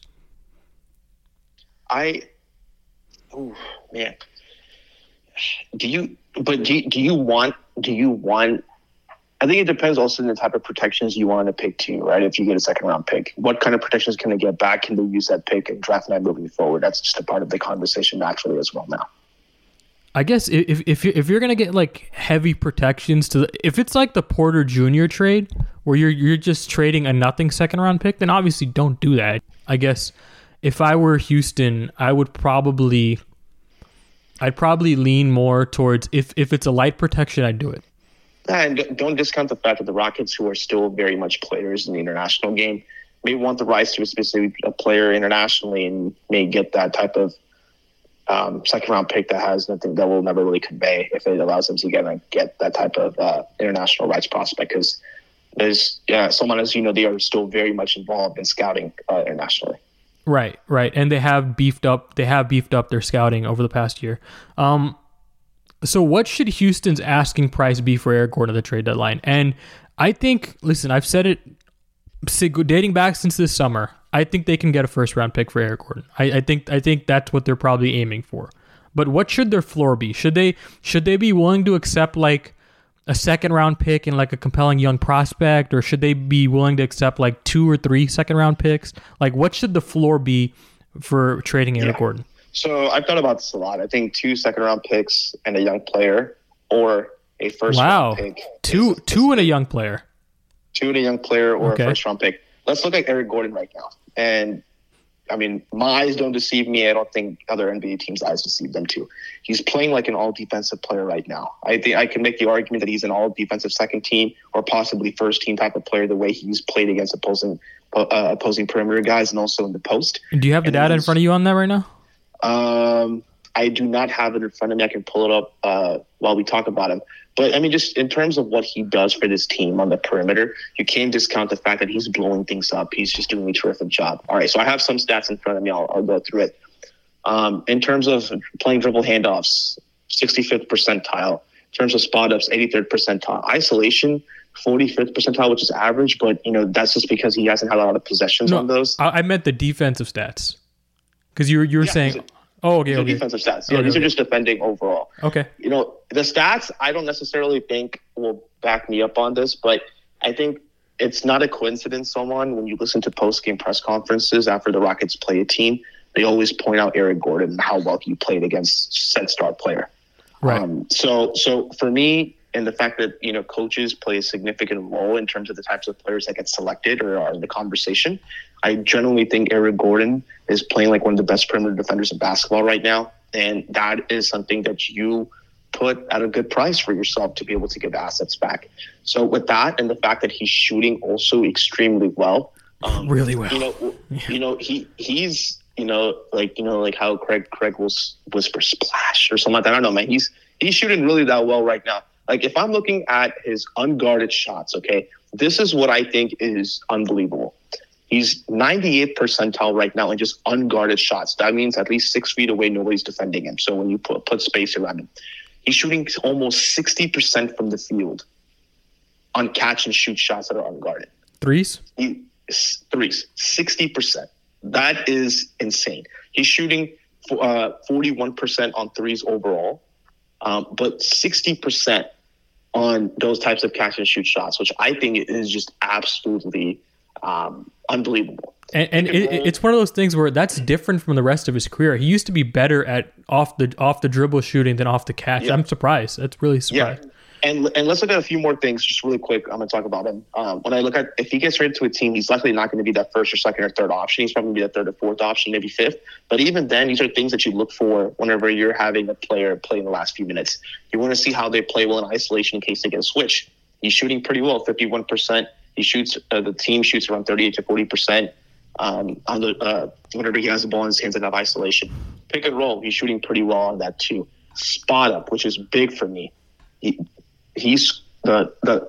Man. Do you want I think it depends also on the type of protections you want to pick too, right? If you get a second round pick, what kind of protections can they get back? Can they use that pick and draft night moving forward? That's just a part of the conversation naturally as well now. I guess if you're gonna get like heavy protections if it's like the Porter Jr. trade where you're just trading a nothing second round pick, then obviously don't do that. I guess if I were Houston, I'd probably lean more towards if it's a light protection, I'd do it. And don't discount the fact that the Rockets, who are still very much players in the international game, may want the rights to a specific player internationally and may get that type of second round pick that has nothing, that will never really convey if it allows him to get that type of international rights prospect. Because there's someone, as you know, they are still very much involved in scouting internationally. Right, and they have beefed up their scouting over the past year. So what should Houston's asking price be for Eric Gordon at the trade deadline? And I think, listen, I've said it dating back since this summer. I think they can get a first round pick for Eric Gordon. I think that's what they're probably aiming for. But what should their floor be? Should they be willing to accept like a second round pick and like a compelling young prospect, or should they be willing to accept like 2 or 3 second round picks? Like, what should the floor be for trading Eric Gordon? So I've thought about this a lot. I think 2 second round picks and a young player, or a first round pick. Two and a young player. 2 and a young player, or a first round pick. Let's look at Eric Gordon right now. And I mean, my eyes don't deceive me. I don't think other NBA teams' eyes deceive them too. He's playing like an all-defensive player right now. I think I can make the argument that he's an all-defensive second team or possibly first team type of player, the way he's played against opposing perimeter guys and also in the post. Do you have the data in front of you on that right now? I do not have it in front of me. I can pull it up while we talk about him. But, I mean, just in terms of what he does for this team on the perimeter, you can't discount the fact that he's blowing things up. He's just doing a terrific job. All right, so I have some stats in front of me. I'll go through it. In terms of playing dribble handoffs, 65th percentile. In terms of spot-ups, 83rd percentile. Isolation, 45th percentile, which is average. But, that's just because he hasn't had a lot of possessions on those. I meant the defensive stats. Because you were saying... Okay. Defensive stats. Yeah, these are just defending overall. Okay. The stats, I don't necessarily think will back me up on this, but I think it's not a coincidence, when you listen to post-game press conferences after the Rockets play a team, they always point out Eric Gordon and how well he played against said star player. Right. So for me, and the fact that, coaches play a significant role in terms of the types of players that get selected or are in the conversation, I generally think Eric Gordon is playing like one of the best perimeter defenders in basketball right now. And that is something that you put at a good price for yourself to be able to get assets back. So with that and the fact that he's shooting also extremely well. Really well. He's like how Craig will whisper splash or something like that. I don't know, man. He's shooting really that well right now. Like, if I'm looking at his unguarded shots, okay, this is what I think is unbelievable. He's 98th percentile right now in just unguarded shots. That means at least 6 feet away, nobody's defending him. So when you put space around him, he's shooting almost 60% from the field on catch and shoot shots that are unguarded. Threes, 60%. That is insane. He's shooting 41% on threes overall. But 60% on those types of catch and shoot shots, which I think is just absolutely unbelievable. And it's one of those things where that's different from the rest of his career. He used to be better at off the dribble shooting than off the catch. Yeah. I'm surprised. That's really surprised. Yeah. And let's look at a few more things just really quick. I'm going to talk about him. When I look at, if he gets traded to a team, he's likely not going to be that first or second or third option. He's probably going to be that third or fourth option, maybe fifth. But even then, these are things that you look for whenever you're having a player play in the last few minutes. You want to see how they play well in isolation in case they get a switch. He's shooting pretty well, 51%. He shoots, the team shoots around 38 to 40%. Whenever he has the ball in his hands and have isolation. Pick and roll, he's shooting pretty well on that too. Spot up, which is big for me. He's on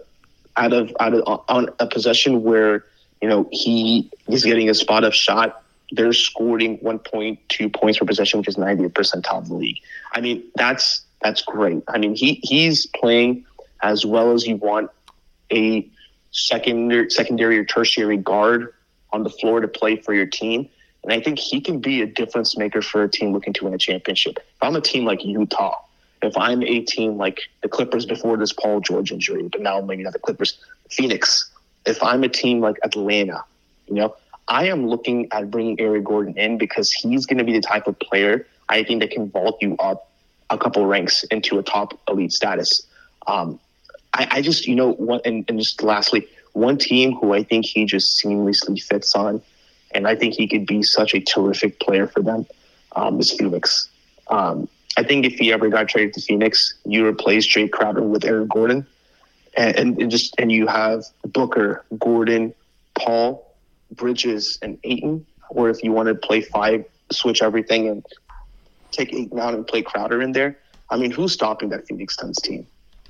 a possession where he is getting a spot up shot. They're scoring 1.2 points per possession, which is 90th percentile of the league. I mean, that's great. I mean, he's playing as well as you want a secondary or tertiary guard on the floor to play for your team. And I think he can be a difference maker for a team looking to win a championship. If I'm a team like Utah, if I'm a team like the Clippers before this Paul George injury, but now maybe not the Clippers, Phoenix, if I'm a team like Atlanta, I am looking at bringing Eric Gordon in because he's going to be the type of player I think that can vault you up a couple ranks into a top elite status. I just, and just lastly, one team who I think he just seamlessly fits on, and I think he could be such a terrific player for them, is Phoenix. I think if he ever got traded to Phoenix, you replace Jay Crowder with Eric Gordon, and you have Booker, Gordon, Paul, Bridges, and Ayton. Or if you want to play five, switch everything, and take Ayton and play Crowder in there, I mean, who's stopping that Phoenix Suns team?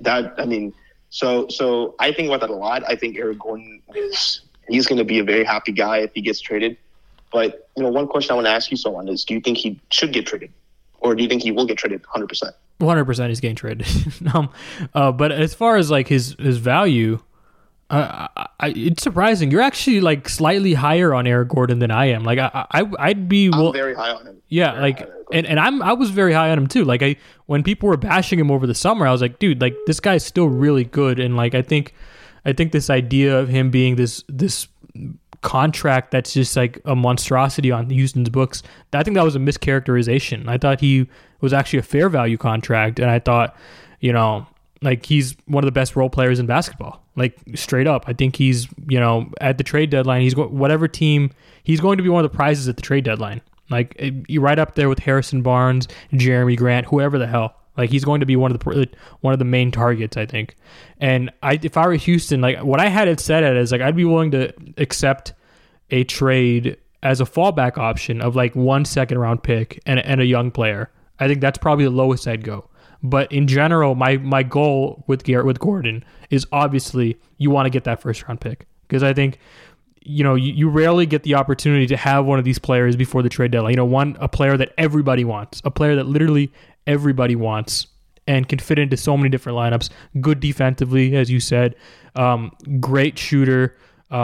So I think about that a lot. I think Eric Gordon he's going to be a very happy guy if he gets traded. But, one question I want to ask you, Solon, is do you think he should get traded? Or do you think he will get traded 100%? 100% he's getting traded. But as far as like his value, it's surprising. You're actually like slightly higher on Eric Gordon than I am. Like I'd be. I'm very high on him. Yeah, like and I was very high on him too. Like when people were bashing him over the summer, I was like, dude, like this guy's still really good. And like I think this idea of him being this contract that's just like a monstrosity on Houston's books, I think that was a mischaracterization. I thought he was actually a fair value contract, and I thought, like he's one of the best role players in basketball. Like straight up, I think he's at the trade deadline, whatever team he's going to be one of the prizes at the trade deadline. Like you right up there with Harrison Barnes, Jeremy Grant, whoever the hell. Like he's going to be one of the main targets, I think. And if I were Houston, like what I had it set at is like I'd be willing to accept a trade as a fallback option of like 1 second round pick and a young player. I think that's probably the lowest I'd go. But in general, my goal with Gordon is obviously you want to get that first round pick, because I think you rarely get the opportunity to have one of these players before the trade deadline. A player that everybody wants, a player that literally everybody wants and can fit into so many different lineups. Good defensively, as you said, great shooter.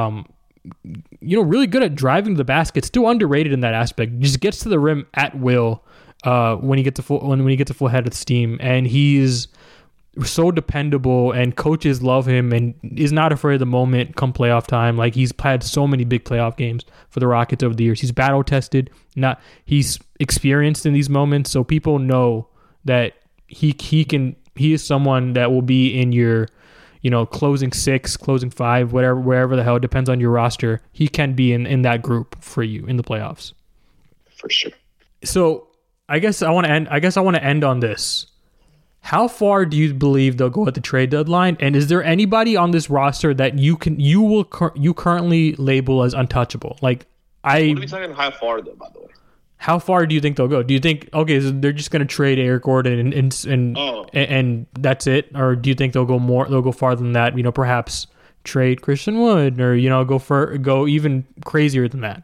Really good at driving to the basket. Still underrated in that aspect. Just gets to the rim at will when he gets a full head of steam, and he's so dependable. And coaches love him, and is not afraid of the moment come playoff time. Like he's had so many big playoff games for the Rockets over the years. He's battle tested. He's experienced in these moments, so people know that he is someone that will be in your closing 6, closing 5, wherever the hell, it depends on your roster. He can be in that group for you in the playoffs. For sure. So I guess I want to end on this. How far do you believe they'll go at the trade deadline? And is there anybody on this roster that you currently label as untouchable? Like what are we talking how far though, by the way? How far do you think they'll go? Do you think so they're just going to trade Eric Gordon and that's it, or do you think they'll go more? They'll go farther than that. Perhaps trade Christian Wood, or go even crazier than that,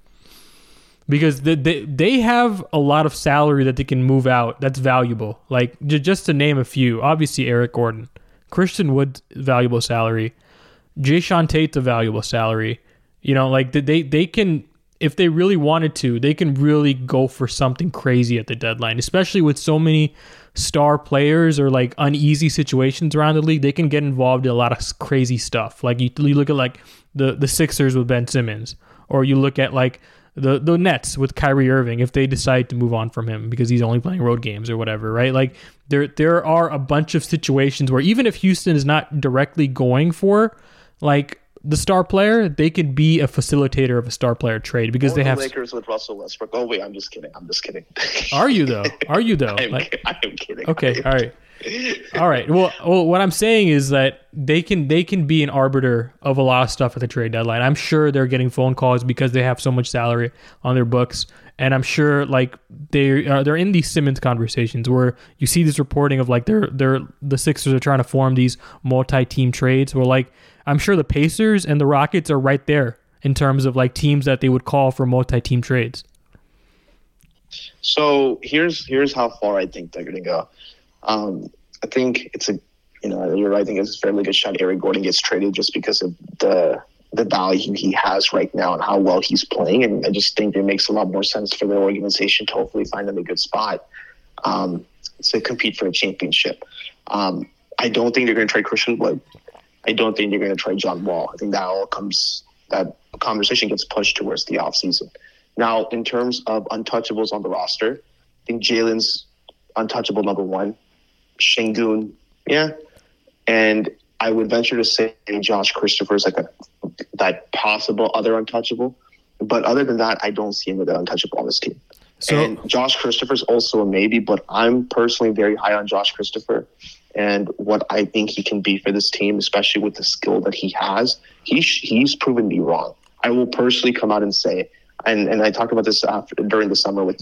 because they have a lot of salary that they can move out. That's valuable. Like just to name a few, obviously Eric Gordon, Christian Wood's valuable salary, Jayshawn Tate's a valuable salary. They can. If they really wanted to, they can really go for something crazy at the deadline, especially with so many star players or like uneasy situations around the league. They can get involved in a lot of crazy stuff. Like you look at like the Sixers with Ben Simmons, or you look at like the Nets with Kyrie Irving if they decide to move on from him because he's only playing road games or whatever, right? Like there are a bunch of situations where even if Houston is not directly going for like the star player, they could be a facilitator of a star player trade because they have Lakers with Russell Westbrook. Oh wait, I'm just kidding. Are you though? I am kidding. Okay, all right. Well, what I'm saying is that they can be an arbiter of a lot of stuff at the trade deadline. I'm sure they're getting phone calls because they have so much salary on their books, and I'm sure like they're in these Simmons conversations where you see this reporting of like the Sixers are trying to form these multi-team trades. Where like I'm sure the Pacers and the Rockets are right there in terms of like teams that they would call for multi-team trades. So here's how far I think they're going to go. I think it's you're right. I think it's a fairly good shot Eric Gordon gets traded just because of the value he has right now and how well he's playing. And I just think it makes a lot more sense for their organization to hopefully find them a good spot to compete for a championship. I don't think they're going to trade Christian Wood. I don't think they're going to trade John Wall. I think that conversation gets pushed towards the offseason. Now, in terms of untouchables on the roster, I think Jalen's untouchable number 1. Şengün, yeah. And I would venture to say Josh Christopher is like that possible other untouchable. But other than that, I don't see another untouchable on this team. And Josh Christopher's also a maybe, but I'm personally very high on Josh Christopher and what I think he can be for this team, especially with the skill that he has. He's proven me wrong. I will personally come out and say, and I talked about this during the summer with you,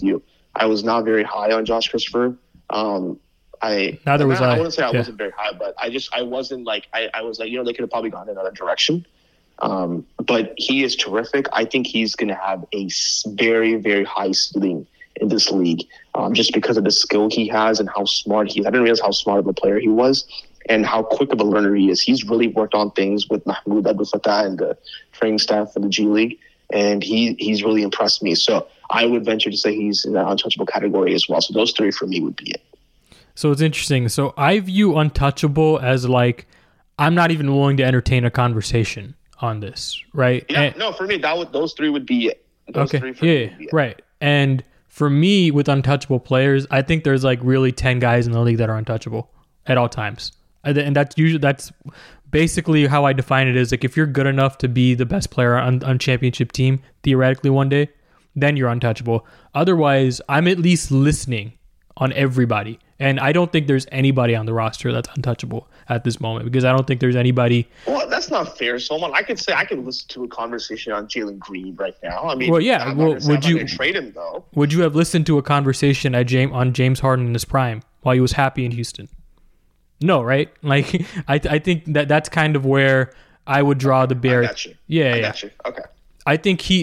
I was not very high on Josh Christopher. Neither was I. I wouldn't say I wasn't very high, but I wasn't like I was like, they could have probably gone another direction. But he is terrific. I think he's going to have a very, very high ceiling in this league, just because of the skill he has and how smart he is. I didn't realize how smart of a player he was and how quick of a learner he is. He's really worked on things with Mahmoud Abdul Fattah and the training staff in the G League, and he's really impressed me. So I would venture to say he's in that untouchable category as well. So those three for me would be it. So it's interesting. So I view untouchable as like, I'm not even willing to entertain a conversation on this, right? Yeah, no, for me, those three would be it. Those okay, yeah, right. And for me, with untouchable players, I think there's like really 10 guys in the league that are untouchable at all times. And that's basically how I define it, is like, if you're good enough to be the best player on championship team, theoretically one day, then you're untouchable. Otherwise, I'm at least listening on everybody. And I don't think there's anybody on the roster that's untouchable at this moment, because I don't think there's anybody. Well, that's not fair, Solomon. I could say I can listen to a conversation on Jalen Green right now. I mean, well, yeah. Would you trade him though? Would you have listened to a conversation on James Harden in his prime while he was happy in Houston? No, right? Like, I think that's kind of where I would draw the barrier. I got you. Yeah, I got you. Okay. I'd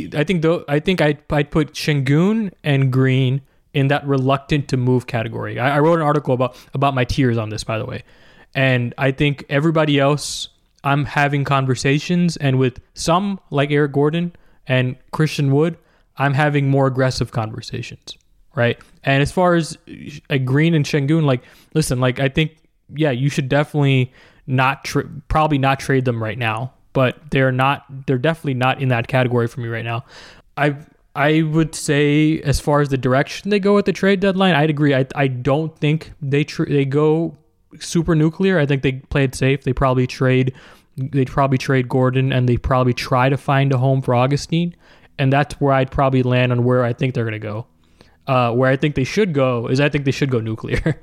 put Şengün and Green in that reluctant to move category. I wrote an article about my tiers on this, by the way. And I think everybody else, I'm having conversations, and with some like Eric Gordon and Christian Wood, I'm having more aggressive conversations, right? And as far as Green and Şengün, like, listen, like, I think, yeah, you should definitely probably not trade them right now, but they're definitely not in that category for me right now. I would say, as far as the direction they go at the trade deadline, I'd agree. I don't think they go super nuclear. I think they play it safe. They'd probably trade Gordon, and they probably try to find a home for Augustine. And that's where I'd probably land on where I think they're going to go. Where I think they should go is, I think they should go nuclear.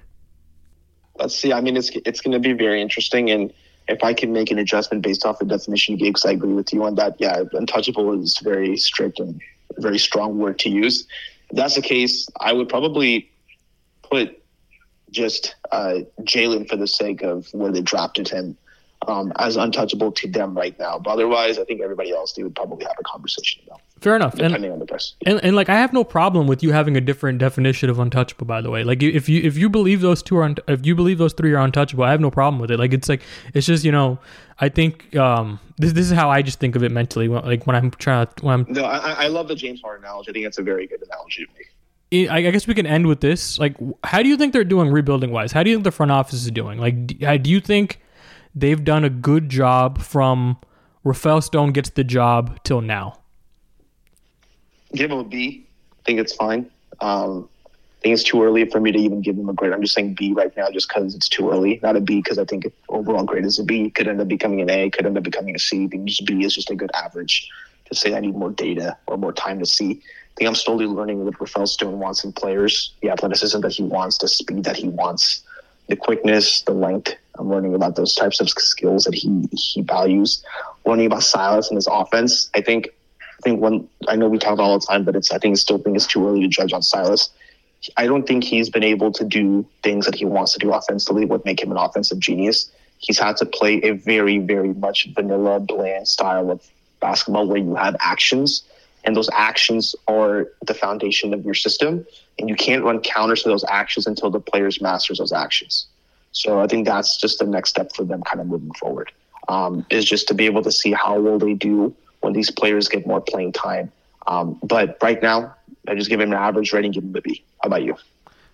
Let's see. I mean, it's going to be very interesting. And if I can make an adjustment based off the definition you gave, because I agree with you on that, yeah, untouchable is very strict and a very strong word to use. If that's the case, I would probably put just Jalen, for the sake of where they drafted him, as untouchable to them right now. But otherwise, I think everybody else, they would probably have a conversation about. Fair enough. Depending on the person. And like, I have no problem with you having a different definition of untouchable, by the way. Like, if you believe those three are untouchable, I have no problem with it. Like, it's just, I think this is how I just think of it mentally. I love the James Harden analogy. I think that's a very good analogy to make. I guess we can end with this. Like, how do you think they're doing rebuilding wise? How do you think the front office is doing? Like, do you think they've done a good job from Rafael Stone gets the job till now? Give him a B. I think it's fine. I think it's too early for me to even give him a grade. I'm just saying B right now just because it's too early. Not a B because I think overall grade is a B. Could end up becoming an A. Could end up becoming a C. I think just B is just a good average to say I need more data or more time to see. I think I'm slowly learning what Rafael Stone wants in players, the athleticism that he wants, the speed that he wants, the quickness, the length. I'm learning about those types of skills that he values. Learning about Silas and his offense. I think I know we talk all the time, but I think it's too early to judge on Silas. I don't think he's been able to do things that he wants to do offensively, what make him an offensive genius. He's had to play a very, very much vanilla, bland style of basketball where you have actions, and those actions are the foundation of your system, and you can't run counters to those actions until the players masters those actions. So I think that's just the next step for them kind of moving forward, is just to be able to see how will they do when these players get more playing time. But right now, I just give him an average rating, give him a B. How about you?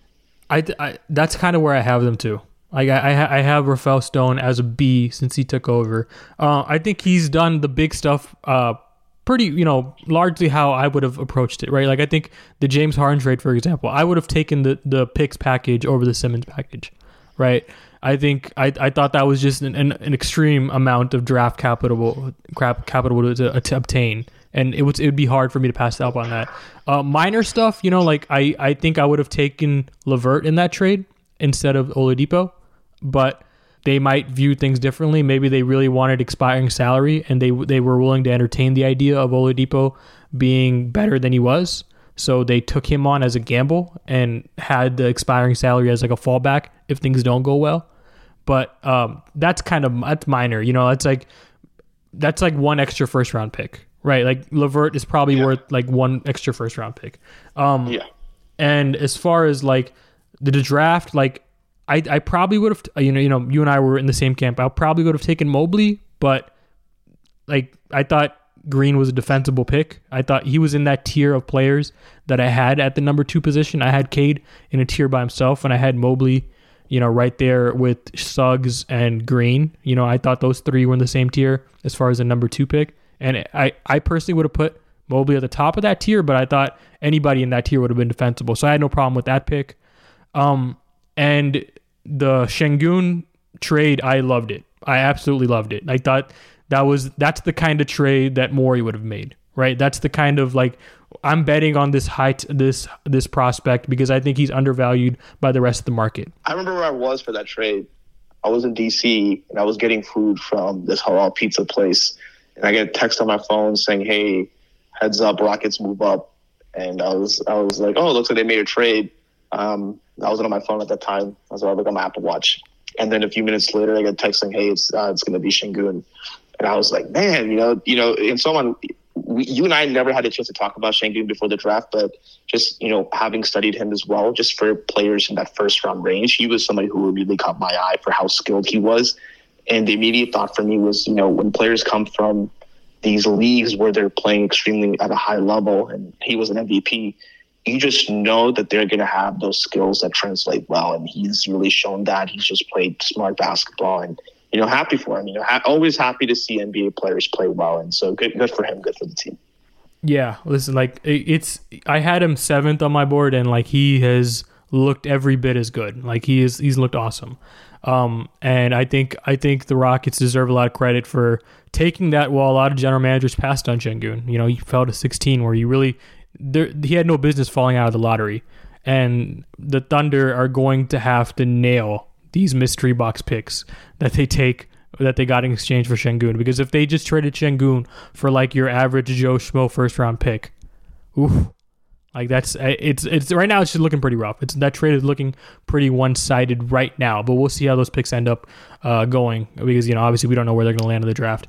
I that's kind of where I have them too. I have Rafael Stone as a B since he took over. I think he's done the big stuff pretty, largely how I would have approached it, right? Like, I think the James Harden trade, for example, I would have taken the picks package over the Simmons package, right? I think I thought that was just an extreme amount of draft capital to obtain, and it would be hard for me to pass up on that. Minor stuff, like I think I would have taken LeVert in that trade instead of Oladipo, but they might view things differently. Maybe they really wanted expiring salary, and they were willing to entertain the idea of Oladipo being better than he was. So they took him on as a gamble and had the expiring salary as like a fallback if things don't go well. But that's minor. You know, that's like one extra first round pick, right? Like LeVert is probably worth like one extra first round pick. And as far as like the draft, like I probably would have, you know, you and I were in the same camp. I probably would have taken Mobley, but like I thought Green was a defensible pick. I thought he was in that tier of players that I had at the number 2 position. I had Cade in a tier by himself, and I had Mobley, you know, right there with Suggs and Green. You know, I thought those 3 were in the same tier as far as a number 2 pick. And I personally would have put Mobley at the top of that tier, but I thought anybody in that tier would have been defensible. So I had no problem with that pick. And the Şengün trade, I loved it. I absolutely loved it. I thought that's the kind of trade that Morey would have made, right? That's the kind of like, I'm betting on this this prospect because I think he's undervalued by the rest of the market. I remember where I was for that trade. I was in DC and I was getting food from this halal pizza place, and I get a text on my phone saying, "Hey, heads up, Rockets move up." And I was like, "Oh, it looks like they made a trade." I wasn't on my phone at that time. I was on my Apple Watch, and then a few minutes later, I get a text saying, "Hey, it's going to be Şengün." And I was like, "Man, you know," and someone. You and I never had a chance to talk about Şengün before the draft, but just, you know, having studied him as well, just for players in that first round range, he was somebody who really caught my eye for how skilled he was. And the immediate thought for me was, you know, when players come from these leagues where they're playing extremely at a high level, and he was an MVP, you just know that they're going to have those skills that translate well. And he's really shown that. He's just played smart basketball, and, you know, happy for him. You know, always happy to see NBA players play well, and so good for him, good for the team. Yeah, listen, like I had him 7th on my board, and like he has looked every bit as good. Like he's looked awesome, and I think the Rockets deserve a lot of credit for taking that. While a lot of general managers passed on Şengün, you know, he fell to 16, where he had no business falling out of the lottery, and the Thunder are going to have to nail these mystery box picks that they got in exchange for Şengün. Because if they just traded Şengün for like your average Joe Schmo first round pick, like it's right now it's just looking pretty rough. That trade is looking pretty one-sided right now, but we'll see how those picks end up going, because, you know, obviously we don't know where they're going to land in the draft.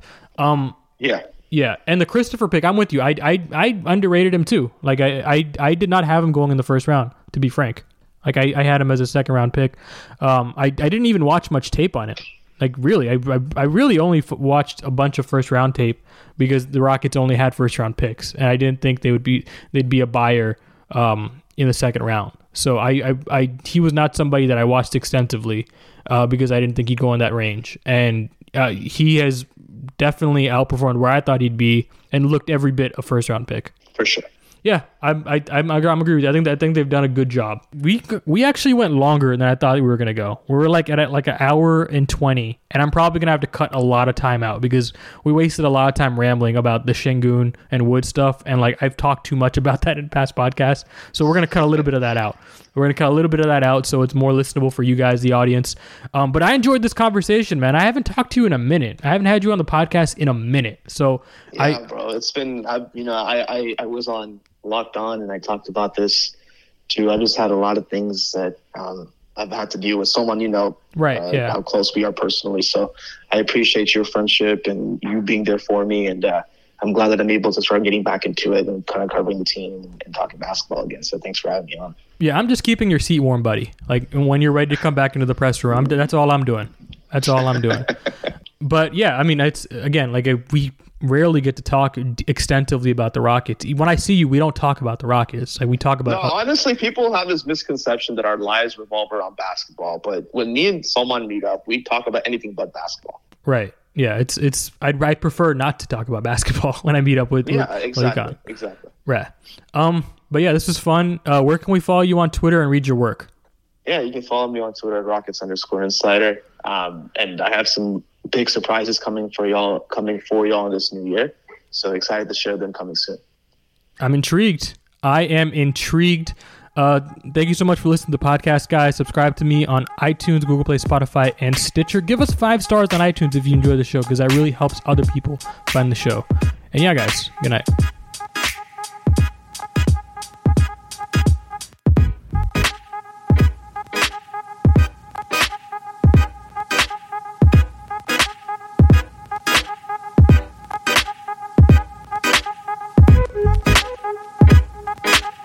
Yeah, and the Christopher pick, I'm with you. I underrated him too. Like I did not have him going in the first round, to be frank. Like I had him as a second round pick. I didn't even watch much tape on it. Like really, I really only watched a bunch of first round tape because the Rockets only had first round picks, and I didn't think they'd be a buyer in the second round. So he was not somebody that I watched extensively because I didn't think he'd go in that range, and he has definitely outperformed where I thought he'd be and looked every bit a first round pick. For sure. Yeah, I'm agree with you. I think they've done a good job. We actually went longer than I thought we were gonna go. We were like at like an hour and 20, and I'm probably gonna have to cut a lot of time out because we wasted a lot of time rambling about the Şengün and Wood stuff, and like I've talked too much about that in past podcasts. So we're gonna cut a little bit of that out. So it's more listenable for you guys, the audience. But I enjoyed this conversation, man. I haven't talked to you in a minute. I haven't had you on the podcast in a minute. So bro, it's been I was on Locked On, and I talked about this too. I just had a lot of things that I've had to deal with. Someone, you know, how close we are personally. So I appreciate your friendship and you being there for me. And I'm glad that I'm able to start getting back into it and kind of covering the team and talking basketball again. So thanks for having me on. Yeah, I'm just keeping your seat warm, buddy. Like when you're ready to come back into the press room, that's all I'm doing. But yeah, I mean, it's again, like we rarely get to talk extensively about the Rockets. When I see you, we don't talk about the Rockets. Like we talk about. No, honestly, people have this misconception that our lives revolve around basketball. But when me and someone meet up, we talk about anything but basketball. Right. Yeah. I'd prefer not to talk about basketball when I meet up with. Yeah. Exactly. Right. But yeah, this was fun. Where can we follow you on Twitter and read your work? Yeah, you can follow me on Twitter at Rockets_insider. And I have some big surprises coming for y'all in this new year. So excited to share them coming soon. I'm intrigued. I am intrigued. Thank you so much for listening to the podcast, guys. Subscribe to me on iTunes, Google Play, Spotify, and Stitcher. Give us 5 stars on iTunes if you enjoy the show, because that really helps other people find the show. And yeah, guys, good night.